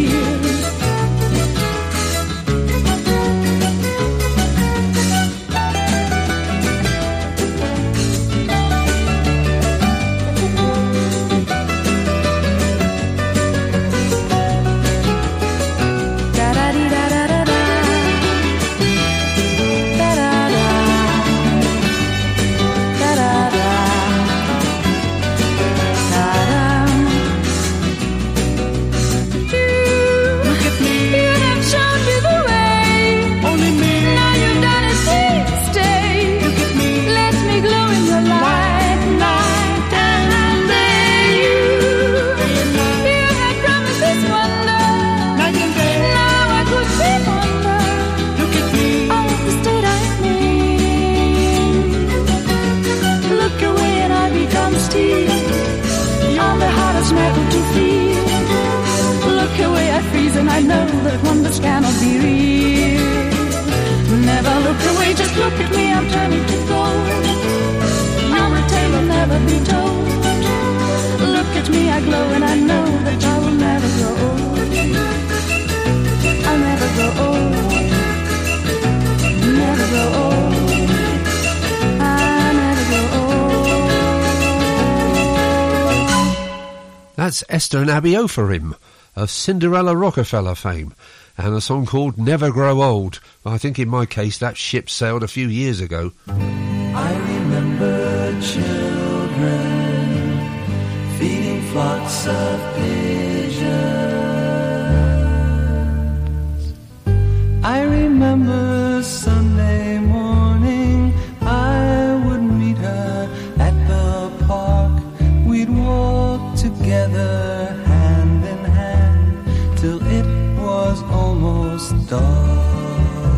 And I know that wonders cannot be real. Never look away, just look at me, I'm turning to gold. Your tale will never be told. Look at me, I glow, and I know that I will never grow old. I'll never grow old. Never grow old. I'll never grow old. That's Esther and Abby Ofarim of Cinderella Rockefeller fame, and a song called Never Grow Old. I think in my case that ship sailed a few years ago. I remember children feeding flocks of pigeons. I remember Sunday morning I would meet her at the park. We'd walk together till it was almost dark.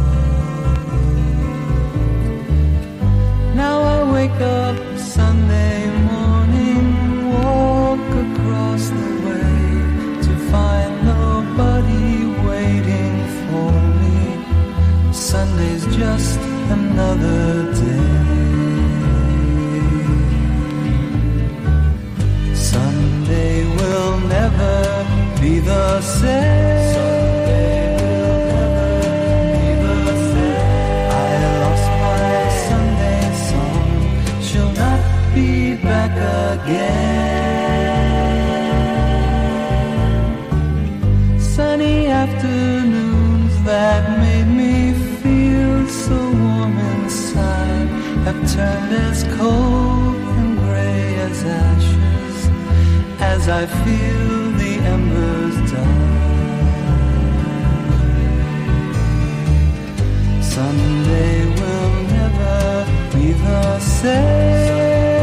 Now I wake up Sunday morning, walk across the way to find nobody waiting for me. Sunday's just another day. Sunday will never be the same. Someday will never be the same. I lost my Sunday song. She'll not be back again. Sunny afternoons that made me feel so warm inside have turned as cold and gray as ashes as I feel the embers die. Sunday will never be the same.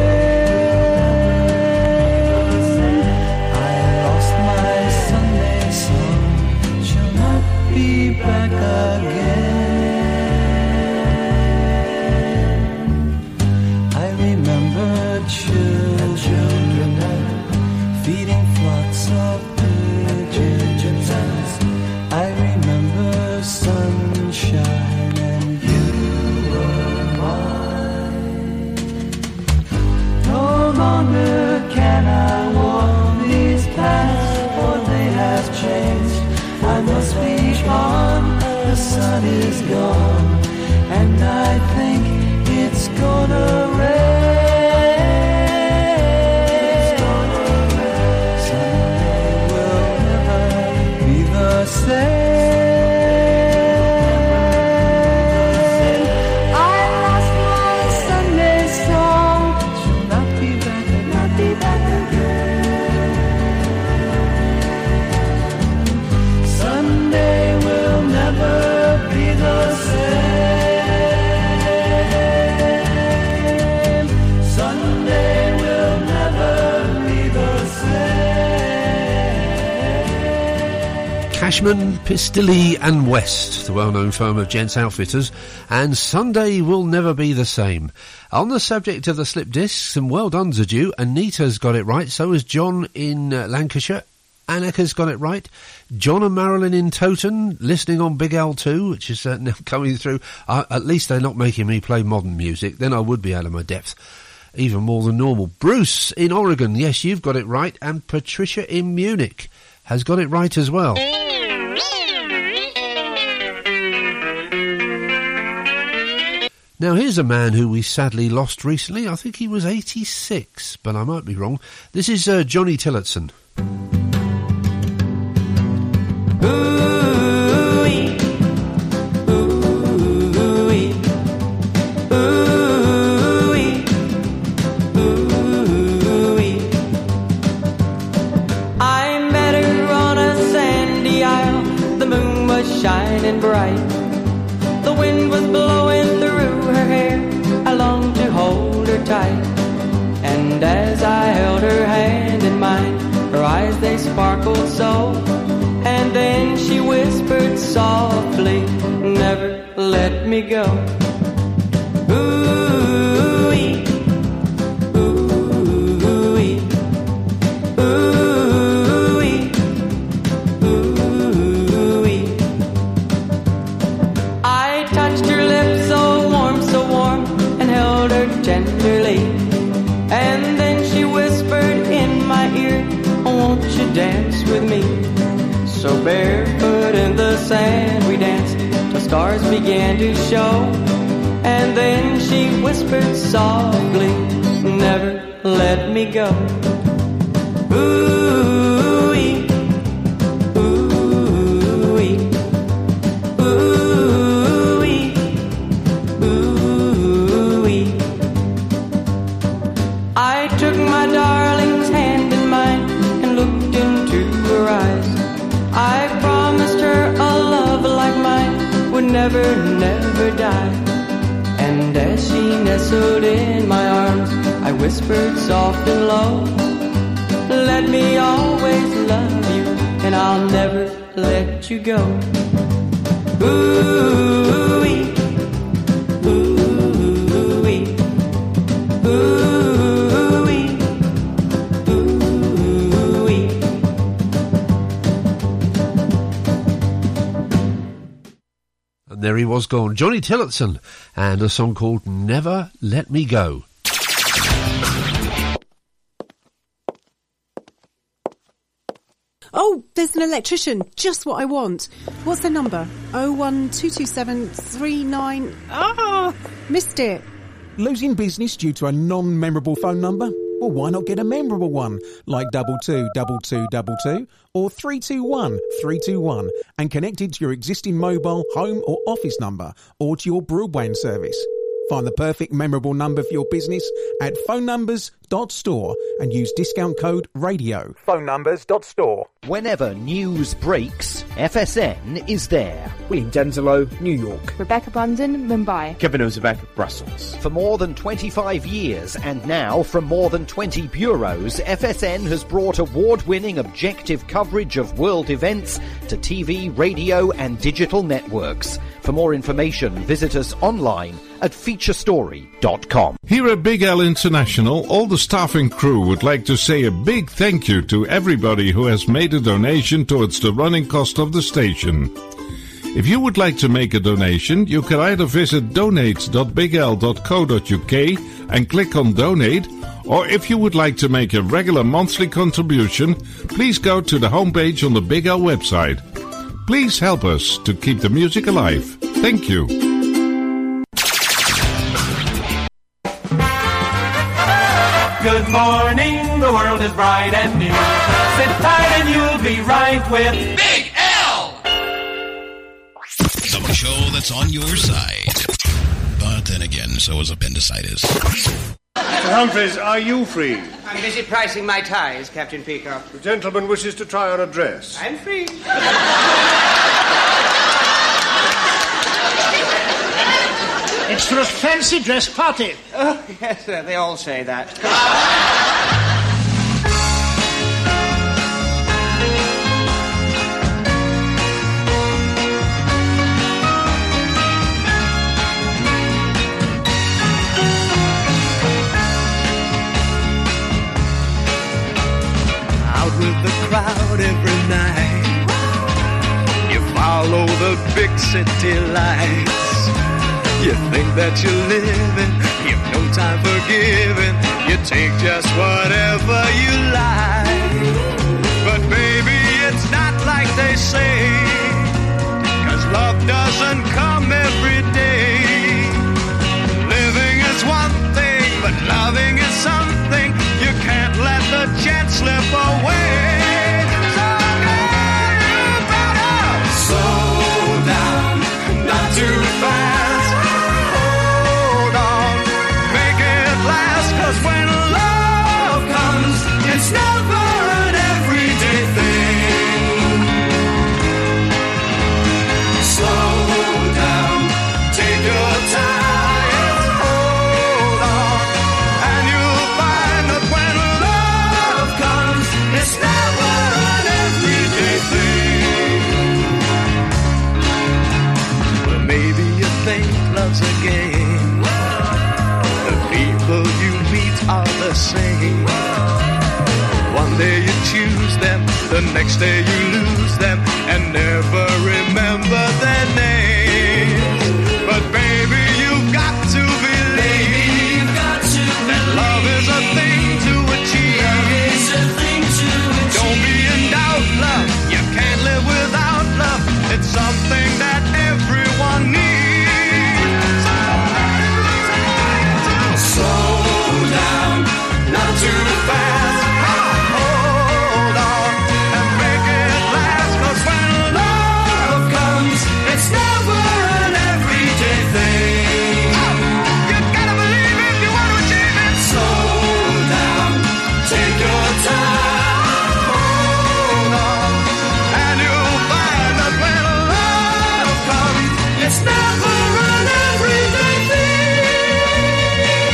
I lost my Sunday song. She'll not be back again. I remember children feeding flocks of pigeons. I remember sunshine and you were mine. No longer can I walk these paths, for they have changed. I must be on, the sun is gone, and I think it's gonna rain. Same. I lost my Sunday song. She'll not be back, not be back again. Sunday will never be the same. Sunday will never be the same. Cashman, Pistilli and West, the well-known firm of gents outfitters, and Sunday will never be the same. On the subject of the slip discs, some well done's are due. Anita's got it right, so has John in uh, Lancashire. Annika's got it right. John and Marilyn in Toton, listening on Big Al two, which is uh, now coming through. Uh, at least they're not making me play modern music, then I would be out of my depth. even more than normal. Bruce in Oregon, yes, you've got it right, and Patricia in Munich has got it right as well. Now, here's a man who we sadly lost recently. I think he was eighty-six, but I might be wrong. This is uh, Johnny Tillotson. Ooh-wee, ooh-wee, ooh-wee, ooh-wee. I met her on a sandy isle. The moon was shining bright. The wind was blowing through her hair. I longed to hold her tight. And as I held her hand in mine, her eyes they sparkled so. And then she whispered softly, never let me go. Ooh-wee, ooh-wee, ooh-wee, ooh-wee. I touched her lips so warm, so warm, and held her tenderly. And then she whispered in my ear, oh, won't you dance with me? So barefoot in the sand we danced till stars began to show. And then she whispered softly, never let me go. Ooh-wee, ooh-wee, ooh-wee, ooh-wee. I took my darling's hand in mine and looked into her eyes. I promised her a love like mine would never, never die. And as she nestled in my arms, I whispered soft and low, let me always love you, and I'll never let you go. Ooh-wee, ooh-wee, ooh-wee, ooh-wee. And there he was gone, Johnny Tillotson, and a song called Never Let Me Go. Oh, there's an electrician. Just what I want. What's the number? oh one two two seven three nine... Ah, missed it. Losing business due to a non-memorable phone number? Well, why not get a memorable one, like double two double two double two or three two one three two one, and connect it to your existing mobile, home or office number, or to your broadband service. Find the perfect memorable number for your business at phone numbers dot store and use discount code radio. phone numbers dot store. Whenever news breaks, F S N is there. William Denzelo, New York. Rebecca Brandon, Mumbai. Kevin Ozebek, Brussels. For more than twenty-five years, and now from more than twenty bureaus, F S N has brought award-winning objective coverage of world events to T V, radio and digital networks. For more information, visit us online at feature story dot com. Here at Big L International, all the staff and crew would like to say a big thank you to everybody who has made a donation towards the running cost of the station. If you would like to make a donation, you can either visit donate dot big l dot co dot u k and click on donate, or if you would like to make a regular monthly contribution, please go to the homepage on the Big L website. Please help us to keep the music alive. Thank you. Good morning, the world is bright and new. Sit tight and you'll be right with Big L. The show that's on your side. But then again, so is appendicitis. Mister Humphreys, are you free? I'm busy pricing my ties, Captain Peacock. The gentleman wishes to try on a dress. I'm free. It's for a fancy dress party. Oh, yes, sir, they all say that. Out with the crowd every night. You follow the big city lights. You think that you're living, you've no time for giving. You take just whatever you like. But baby, it's not like they say, 'cause love doesn't come every day. Living is one thing, but loving is something you can't let the chance slip away. So girl, you better slow down, not too fast. Hold on, make it last, 'cause when love comes, it's never an everyday thing. Slow down, take your time, hold on, and you'll find that when love comes, it's never an everyday thing. Well, maybe you think love's a game. The people you meet are the same. One day you choose them, the next day you lose them, and never remember their names. But baby, you've got to believe that love is a thing to achieve. Don't be in doubt, love. You can't live without love. It's something that everyone needs. Slow down, not too fast. Hold on and make it last. 'Cause when love comes, it's never an everyday thing. You gotta believe if you want to achieve it. Slow down, take your time. Hold on, and you'll find that when love comes, it's never an everyday thing.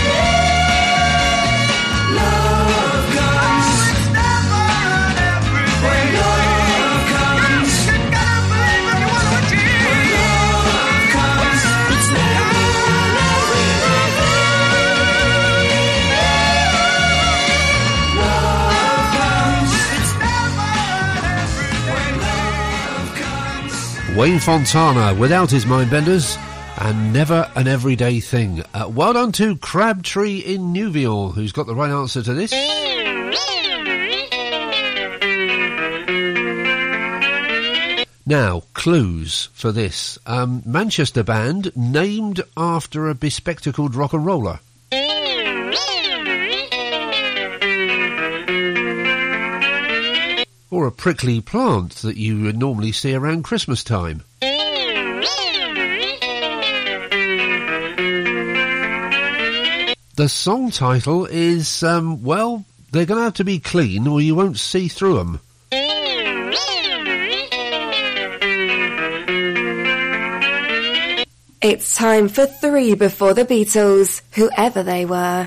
Love comes, it's never an everyday thing. Love comes, you gotta believe if you want to achieve it. Love comes, it's never an everyday thing. Love comes, it's never an everyday thing. Wayne Fontana, without his Mindbenders, and Never an Everyday Thing. Uh, well done to Crabtree in Newville, who's got the right answer to this. Now, clues for this. Um, Manchester band named after a bespectacled rock and roller. Or a prickly plant that you would normally see around Christmas time. The song title is, um, well, they're going to have to be clean or you won't see through them. It's time for three before the Beatles, whoever they were.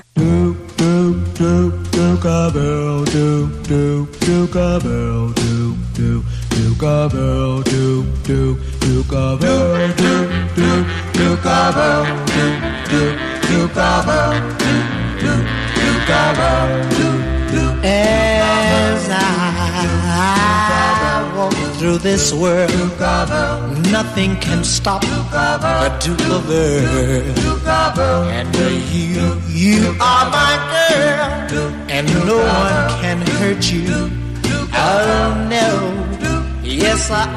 Duke-a bell, Duke, Duke, Duke-a bell, Duke, Duke, Duke-a bell, Duke, Duke, Duke-a bell, Duke, Duke, Duke-a bell, Duke, Duke, Duke-a bell, Duke, Duke, Duke-a bell, Duke, Duke. As I walk through this world, nothing can stop the Duke of Earl. And you, you are my girl, and no one can hurt you. Oh no, yes I.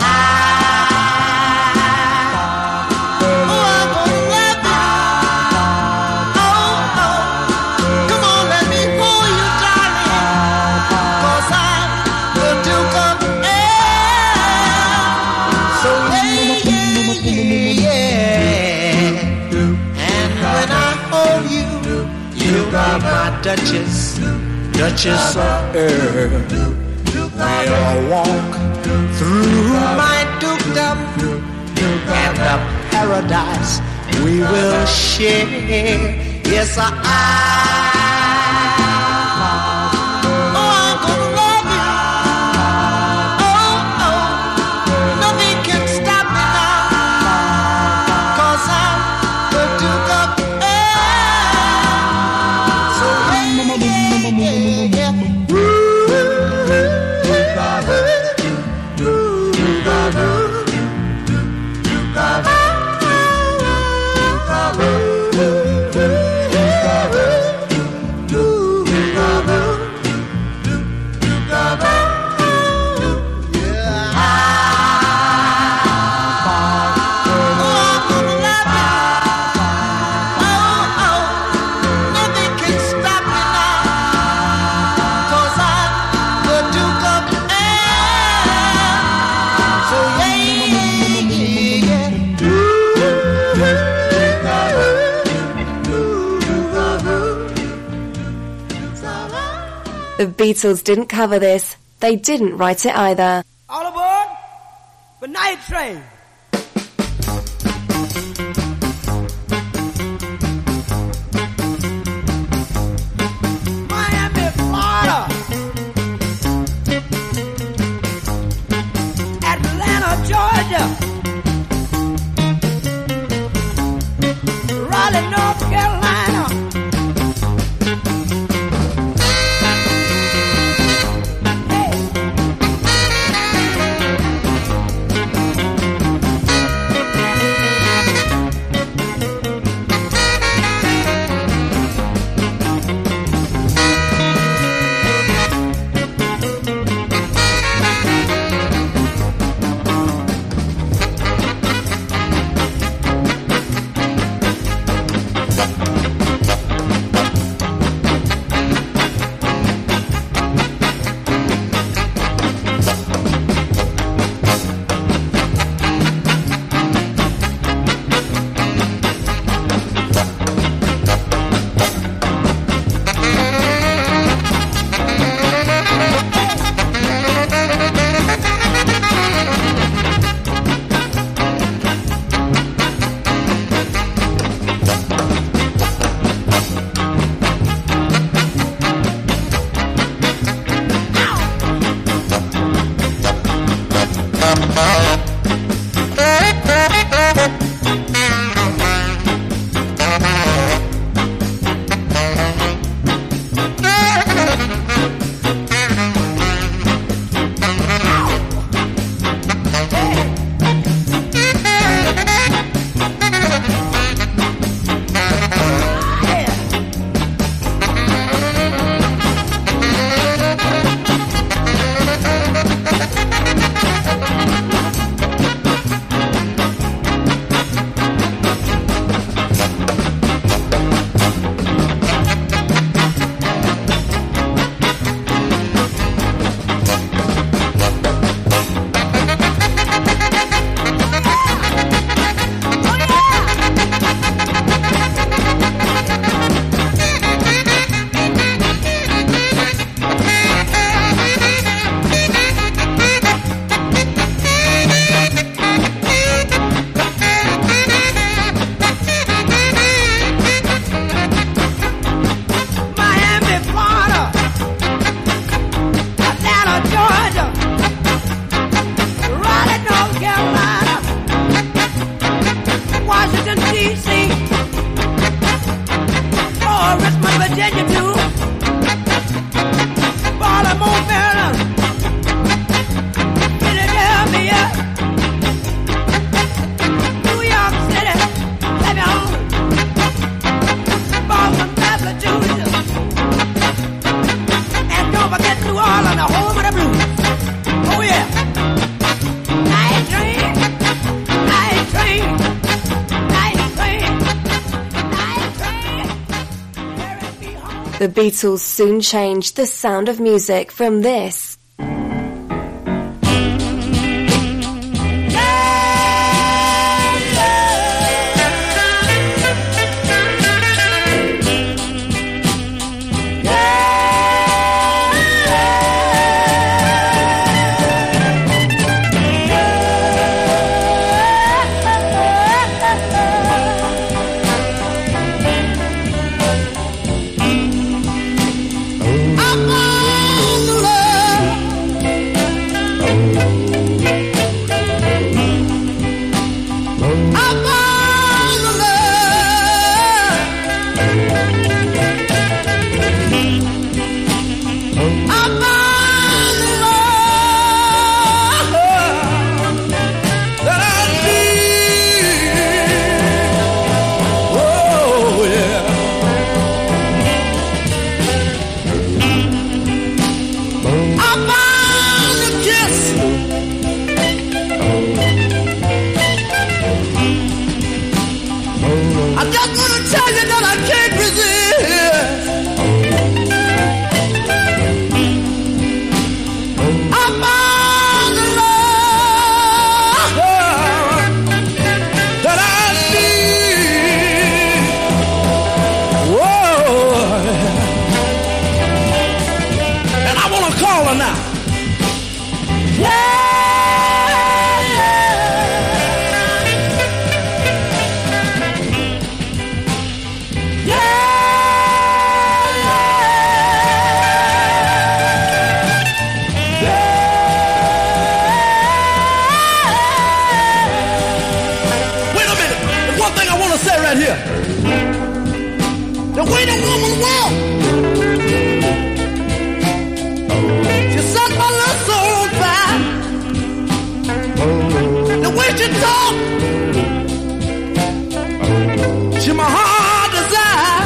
My Duchess, Duchess of Earl. We'll walk through my dukedom and the paradise we will share. Yes, I. Oh, I'm gonna love you. Oh, oh, nothing can stop me now, 'cause I'm the Duke of The Beatles didn't cover this. They didn't write it either. All aboard the night train. Miami, Florida. Atlanta, Georgia. Raleigh, North Carolina. The Beatles soon changed the sound of music from this. I'm on the road. The way the woman walk, she set my little soul on fire. The way she talk, she my heart desire.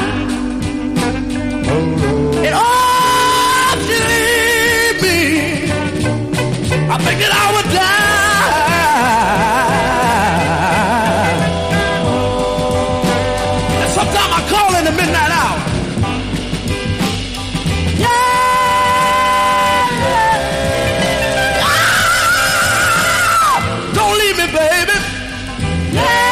And all she leave me, I figured I would die. And sometimes I call in the midnight hour. Yeah. Ah! Don't leave me, baby. Yeah.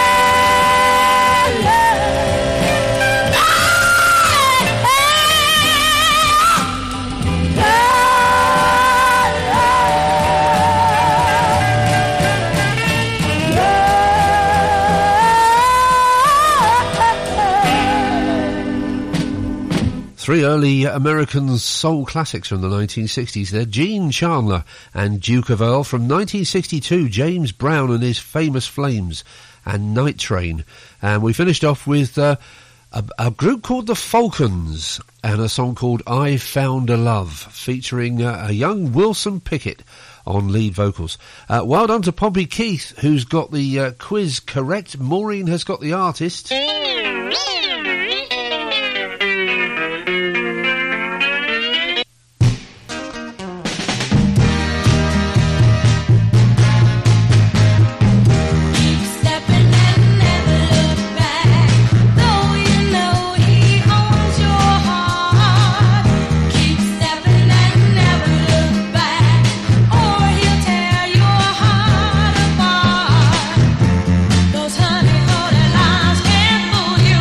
Three early American soul classics from the nineteen sixties there. Gene Chandler and Duke of Earl. From nineteen sixty-two, James Brown and his Famous Flames and Night Train. And we finished off with uh, a, a group called the Falcons and a song called I Found a Love, featuring uh, a young Wilson Pickett on lead vocals. Uh, well done to Pompey Keith, who's got the uh, quiz correct. Maureen has got the artist. Those honey, holy lies can't fool you.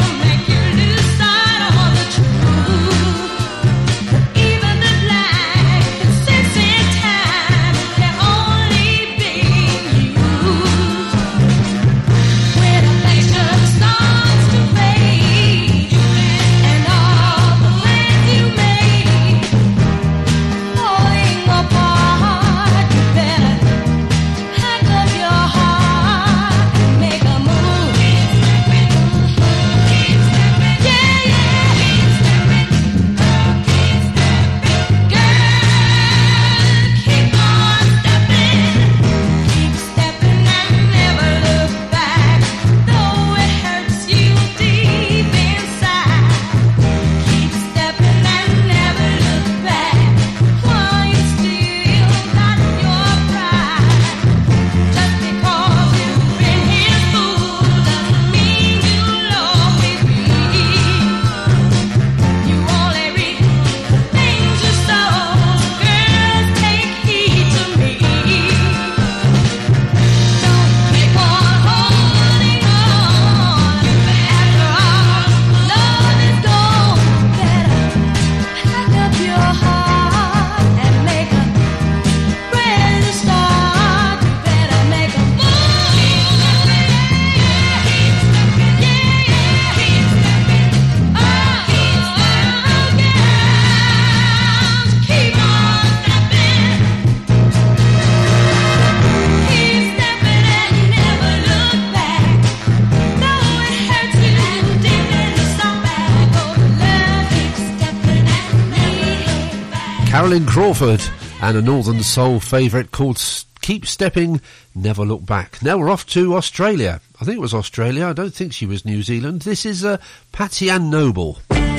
Carolyn Crawford and a Northern Soul favourite called Keep Stepping, Never Look Back. Now we're off to Australia. I think it was Australia. I don't think she was New Zealand. This is uh, Patty Ann Noble.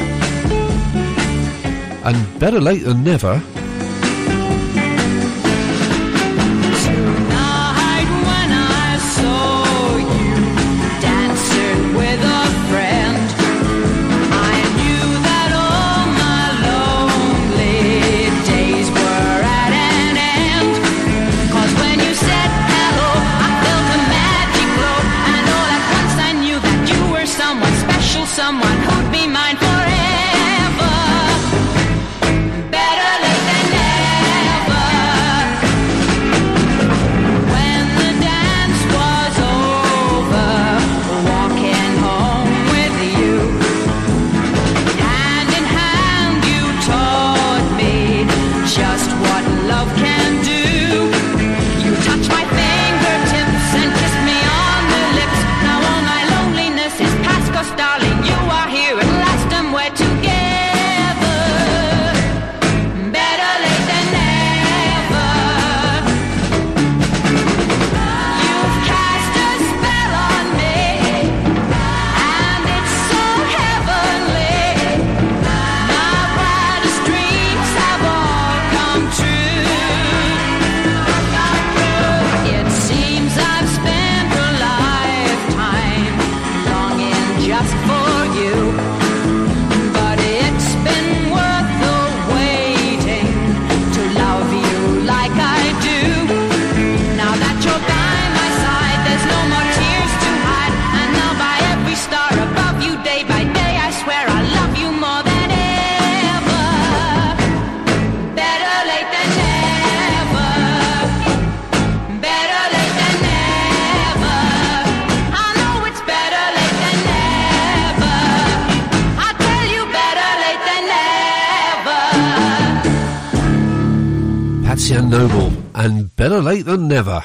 And better late than never. Someone who'd be mine forever. Better late than never. When the dance was over, walking home with you, hand in hand you taught me just what love can do. You touched my fingertips and kissed me on the lips. Now all my loneliness is past, 'cause darling, you are here at last, and Christian Noble, and Better Late Than Never.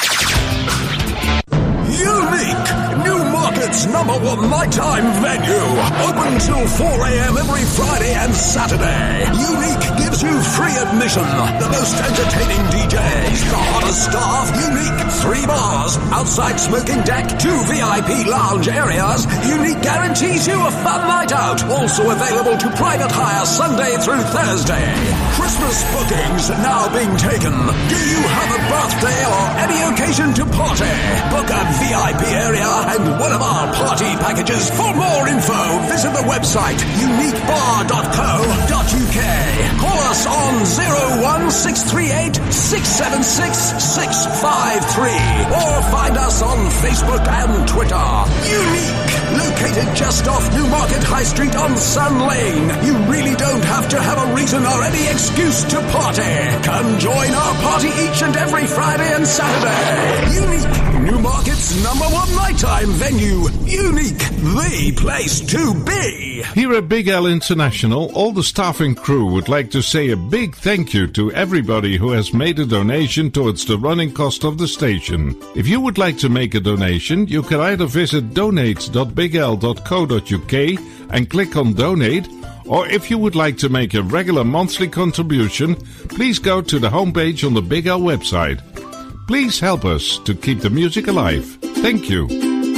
Unique! Newmarket's number one nighttime venue. Open till four a.m. every Friday and Saturday. Unique gives you free admission. The most entertaining D Js, the hottest staff. Unique. Three bars, outside smoking deck, two V I P lounge areas. Unique guarantees you a fun night out. Also available to private hire Sunday through Thursday. Christmas bookings now being taken. Do you have a birthday or any occasion to party? Book a V I P area and one of our party packages. For more info, visit the website unique bar dot co dot uk. Call us on zero one six three eight six seven six six five three or find us on Facebook and Twitter. Unique, located just off Newmarket High Street on Sun Lane. You really don't have to have a reason or any excuse to party. Come join our party each and every Friday and Saturday. Unique, Newmarket's number one nighttime venue. Unique, the place to be. Here at Big L International, all the staff and crew would like to say a big thank you to everybody who has made a donation towards the running cost of the station. If you would like to make a donation, you can either visit donate dot big l dot co dot uk and click on donate, or if you would like to make a regular monthly contribution, please go to the homepage on the Big L website. Please help us to keep the music alive. Thank you.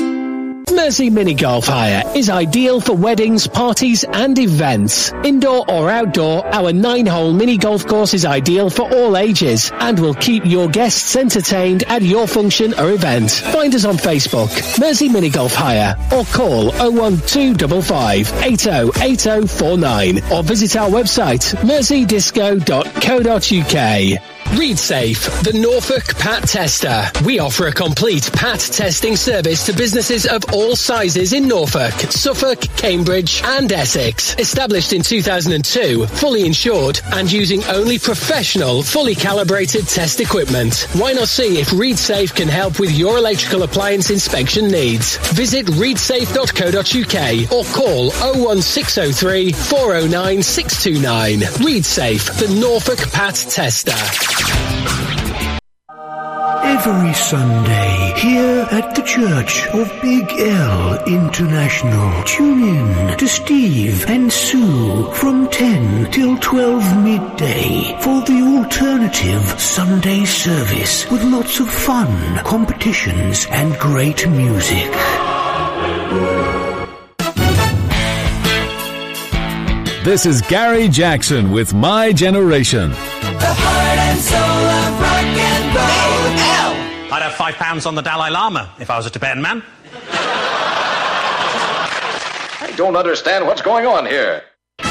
Mersey Mini Golf Hire is ideal for weddings, parties and events. Indoor or outdoor, our nine-hole mini golf course is ideal for all ages and will keep your guests entertained at your function or event. Find us on Facebook, Mersey Mini Golf Hire, or call oh one two five five eight oh eight oh four nine or visit our website, mersey disco dot co dot uk. ReadSafe, the Norfolk Pat Tester. We offer a complete Pat testing service to businesses of all sizes in Norfolk, Suffolk, Cambridge and Essex. Established in two thousand two, fully insured and using only professional, fully calibrated test equipment. Why not see if ReadSafe can help with your electrical appliance inspection needs? Visit read safe dot co dot uk or call oh one six oh three four oh nine six two nine. ReadSafe, the Norfolk Pat Tester. Every Sunday, here at the Church of Big L International, tune in to Steve and Sue from ten till twelve midday for the alternative Sunday service with lots of fun, competitions and great music. This is Gary Jackson with My Generation. The heart and soul of rock and roll. Hell! I'd have five pounds on the Dalai Lama if I was a Tibetan man. I don't understand what's going on here.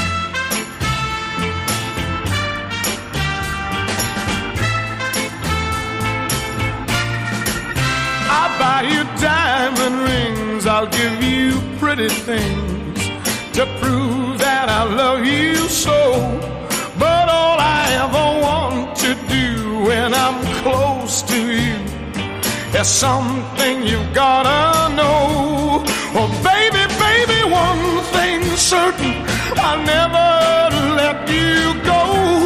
I'll buy you diamond rings. I'll give you pretty things to prove that I love you so. But all I ever want to do when I'm close to you is something you've gotta know. Oh, baby, baby, one thing's certain, I'll never let you go.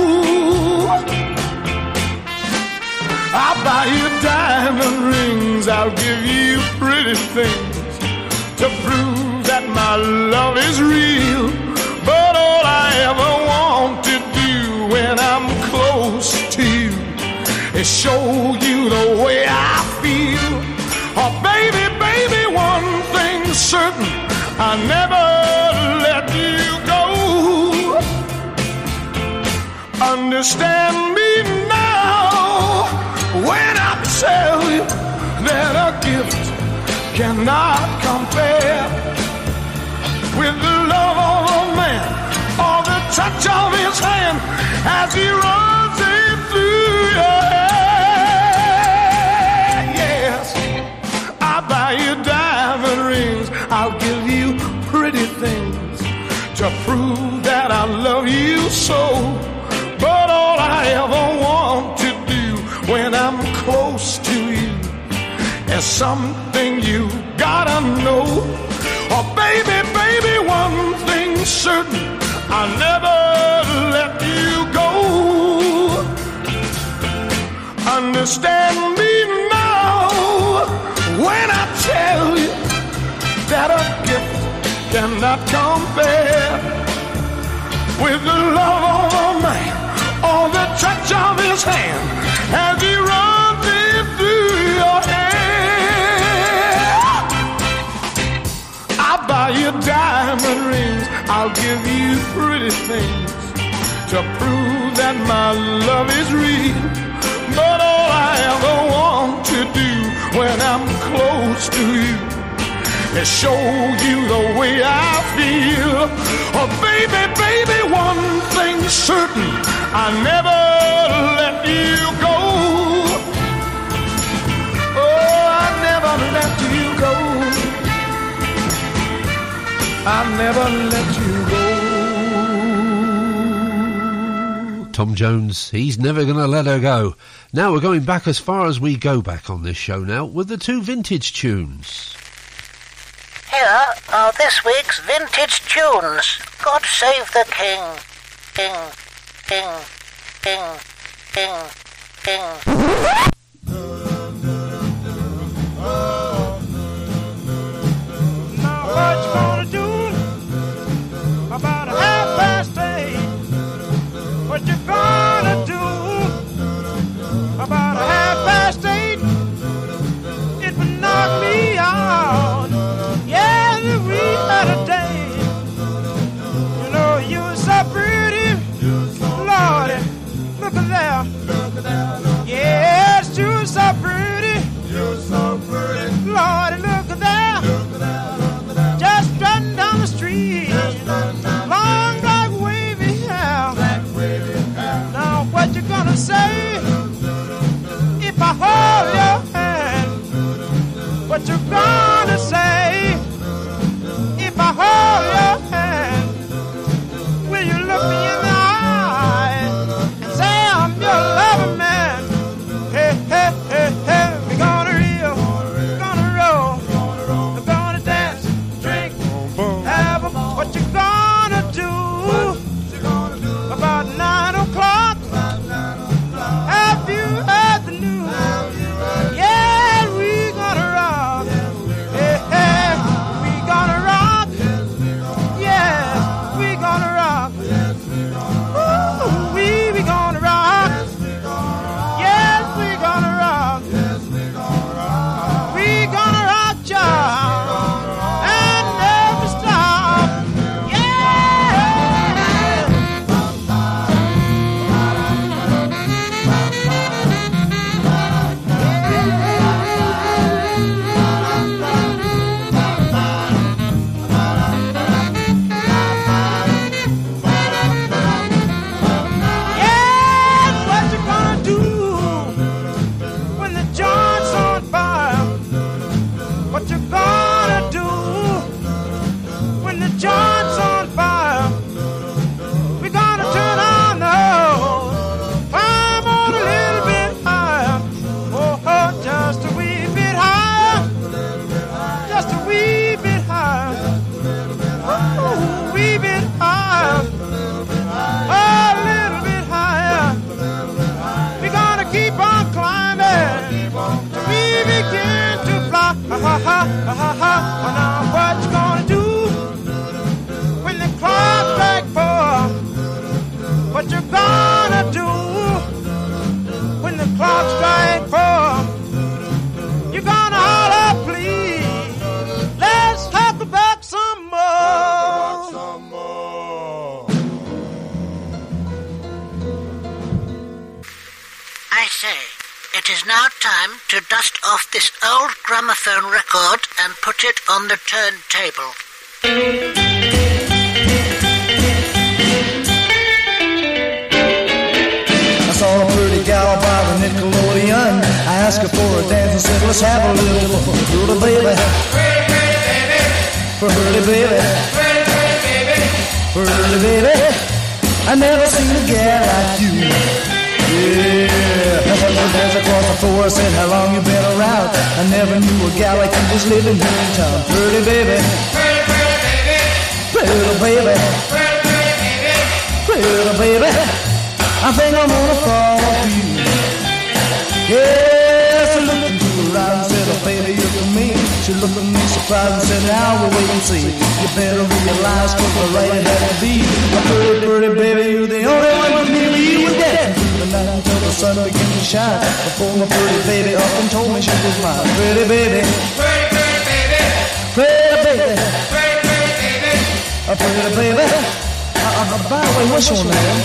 I'll buy you diamond rings, I'll give you pretty things to prove that my love is real. But all I ever want to do when I'm close to you is show you the way I feel. Oh, baby, baby, one thing's certain, I'll never let you go. Understand me now when I tell you that a gift cannot compare with the love of a man or the touch of his hand as he runs it through your hair. Yes, I'll buy you diamond rings, I'll give you pretty things to prove that I love you so. But all I ever want to do when I'm close to you is something you gotta know. Oh, baby, baby, one thing's certain, I'll never let you go. understand me now when I tell you that a gift cannot compare with the love of a man or the touch of his hand as he runs it through your hair. I'll buy you diamond rings, I'll give you pretty things to prove that my love is real. But all I ever want to do when I'm close to you is show you the way I feel. Oh, baby, baby, one thing's certain, I never let you go. Oh, I never let you go. I never let you go. Tom Jones, he's never going to let her go. Now we're going back as far as we go back on this show now with the two vintage tunes. Here are this week's vintage tunes. God save the king. King, king, king, king, king. Now what you gonna do about a half past eight? What you gonna do about a half past eight? It would knock me out. Yeah, we had a day. You know, you were so pretty. Lordy, look at there. Yes, you were so pretty. You're so pretty. Lordy, look at there. Just strutting down the street. Long black wavy hair. Now what you gonna say if I hold your hand? What you gonna say if I hold your hand? Will you look me in the eye and say I'm your lover man? Hey, hey, hey, hey, we gonna reel, gonna roll, we're gonna dance, drink, have a, what you gonna do about nine o'clock? Have you heard the news? Yeah, we gonna rock. Hey, hey, we gonna rock. Yeah, we gonna rock. Ooh, we we gonna rock. Yes, we gonna rock. We gonna rock, y'all, and never stop. Yes, what you gonna do when the joint's on fire? What you gonna do when the joint's on fire? We gonna turn on the hose, climb on a little bit higher. Oh, oh, just a wee bit higher, just a wee bit higher. Oh, a wee bit higher, a little bit higher. We gonna keep on climbing till we begin to fly. Ha ha ha ha ha ha. Well, now what you gonna do when the clock strike four? What you gonna do when the clock strike four? You gonna holler, please. Let's talk about some more. Some more. I say, it is now time to dust off this old gramophone record and put it on the turntable. I saw a pretty gal by the Nickelodeon. I asked her for a dance and said, let's have a little little baby. Pretty baby. Pretty baby. I never seen a gal like you. Yeah. As I across the floor, I said, how long you been around? I never knew a gal like you was living here in town. Pretty baby. Pretty baby. Pretty baby. I think I'm gonna fall for you. Yes, I looked into her eyes and said, oh baby, you're for me. She looked at me surprised and said, now we'll wait and see. You better realize, cause the right it had to be. A pretty, pretty baby, you're the only one for me. You were dancing through the night until the sun began to shine. Before my pretty baby up and told me she was mine. Pretty baby, pretty, pretty baby, pretty baby, pretty, pretty baby, a pretty baby. Uh, uh, by the way, what's your name?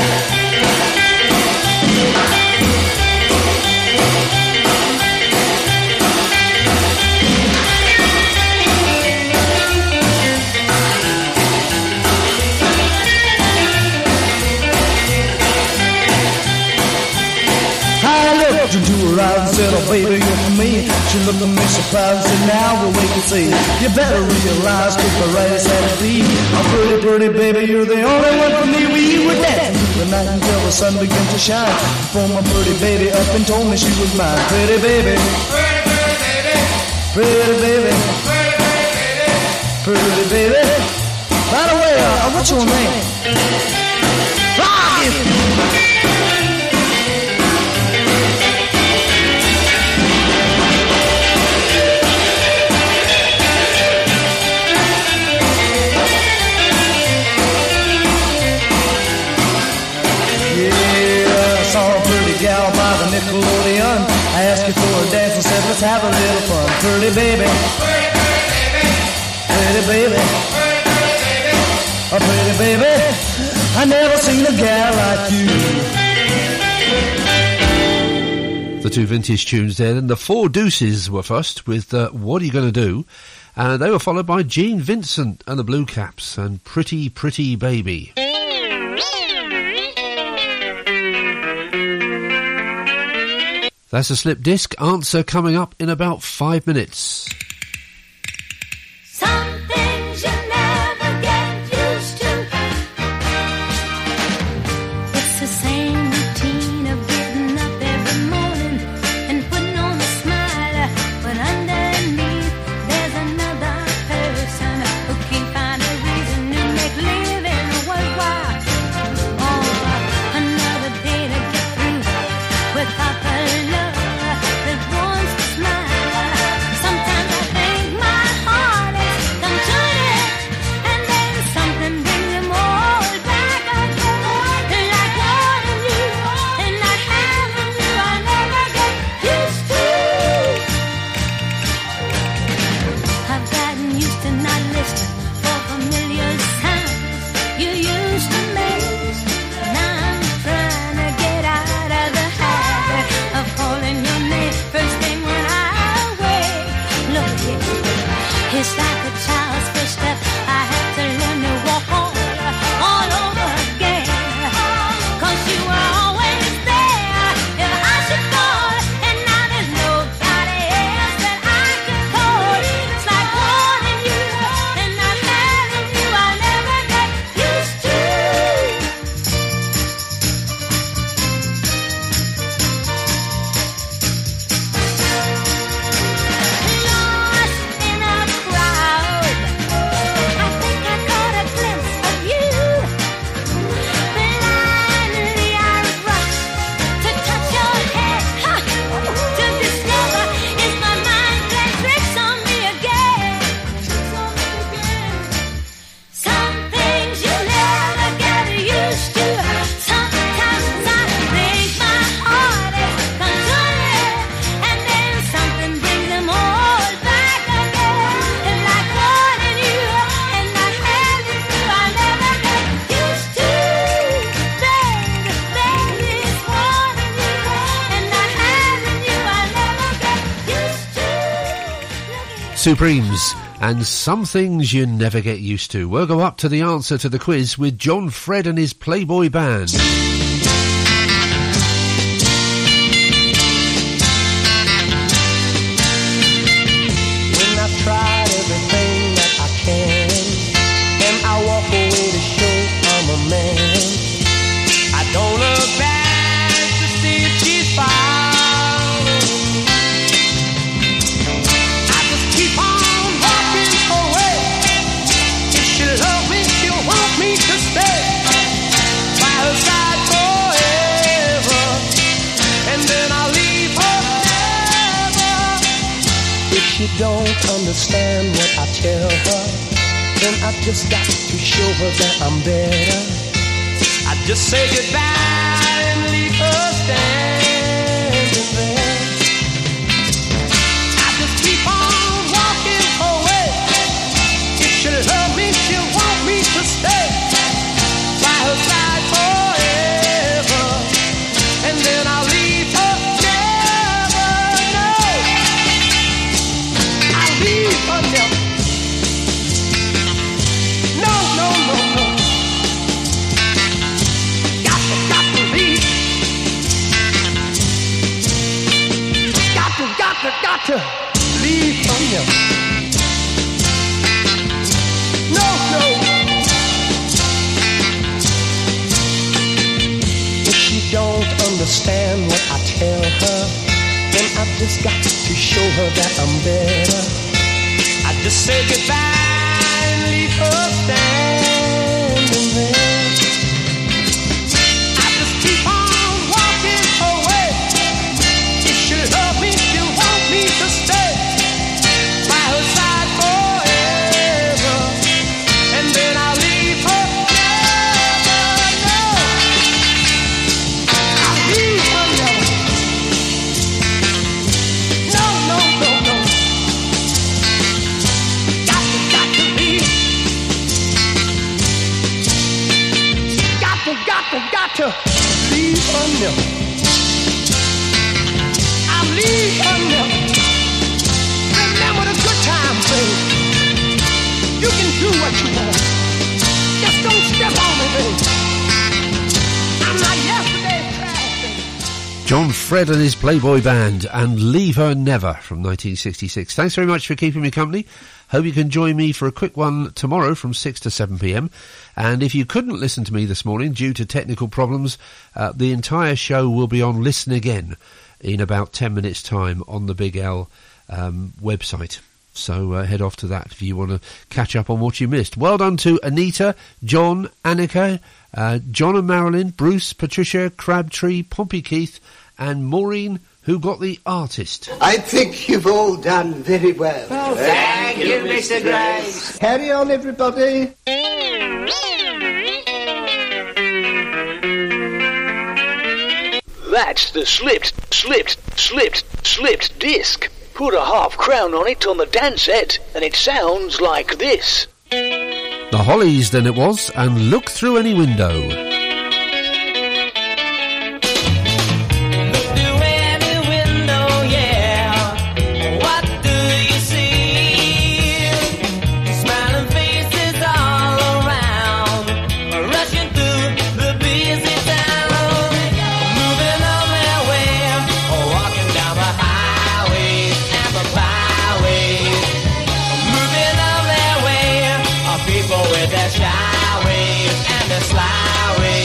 Into her eyes and said, oh baby, you're for me. She looked at me surprised and said, now we'll wait and see. You better realize, cause the right is had to be. Oh pretty, pretty baby, you're the only one for me. We were dancing through the night until the sun began to shine. Before my pretty baby up and told me she was mine. Pretty baby, pretty, pretty baby, pretty baby, pretty, pretty baby, pretty baby. By the way, uh, what's your name? Rocky! Gal by the Nickelodeon. I asked you for a dance and said, let's have a little fun. Pretty baby, pretty, pretty baby, pretty baby, a pretty baby. I never seen a gal like you. The two vintage tunes there, and the Four Deuces were first with uh, What Are You Gonna Do? And they were followed by Gene Vincent and the Blue Caps and Pretty Pretty Baby. That's a slip disc answer coming up in about five minutes. Some things you never get used to. It's the same routine of getting up every morning and putting on a smile, but underneath there's another person who can't find a reason to make living worthwhile. Oh, another day to get through without the love that wants to smile. Sometimes I think my heart is concerning, and then something brings them all back again. Like wanting you and not having you, I never get used to. I've gotten used to not listening for familiar sounds you used to make. Now I'm trying to get out of the habit of calling your name first thing when I wake. Look here, it's like a child's first step. I have to learn to walk all, all over again. Cause you were always there if I should fall, and now there's nobody else that I can call. It's like wanting you and not having you, I never get used to. Lost in a crowd, I think I caught a glimpse of you. Blindly I rushed to touch your head, huh, to discover is my mind playing tricks on me again. Some things you never get used to. Sometimes I think my heart is concerning, and then something brings them all back again. Like wanting you and not having you, I never get used to. Baby, baby, it's wanting you and not having you, I never get used to. Supremes and Some Things You Never Get Used To. We'll go up to the answer to the quiz with John Fred and his Playboy Band. When I've tried everything that I can, and I walk away to show I'm a man, I don't look back to see if she's following me. I just keep on walking away. If she loves me, she'll want me to stay by her side for don't understand what I tell her, then I just got to show her that I'm better. I just say goodbye and leave her standing there. I just keep on walking away. If she love me, she'll want me to stay by her side forever, and then I'll leave her. Never know. I'll leave her never. No, no, no, no. Got to, got to leave. Got to, got to, got to leave her never. No, no. If she don't understand what I tell her, then I've just got to show her that I'm better. I just say goodbye and leave her standing there. I just keep on walking away. If she love me, she'll want me to stay by her side forever, and then I'll leave her. Never know. I'll leave her never. No, no, no, no. Got to, got to leave. Got to, got to, got to leave her never. I'll leave her never. Remember the good times, babe. You can do what you want. Just don't step on me, babe. I'm not yesterday's trash, babe. John Fred and his Playboy Band and Leave Her Never from nineteen sixty-six. Thanks very much for keeping me company. Hope you can join me for a quick one tomorrow from six to seven p.m. And if you couldn't listen to me this morning due to technical problems, uh, the entire show will be on Listen Again in about ten minutes' time on the Big L um, website. So uh, head off to that if you want to catch up on what you missed. Well done to Anita, John, Annika, uh, John and Marilyn, Bruce, Patricia, Crabtree, Pompey Keith, and Maureen, who got the artist. I think you've all done very well. Oh, thank you, Mister Grace. Carry on, everybody. That's the slipped, slipped, slipped, slipped disc. Put a half crown on it on the dance set, and it sounds like this. The Hollies, then it was, and Look Through Any Window. Shy ways and the sly ways.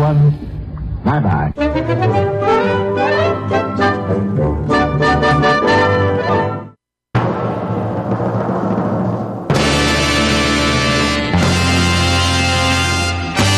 everyone. Bye-bye.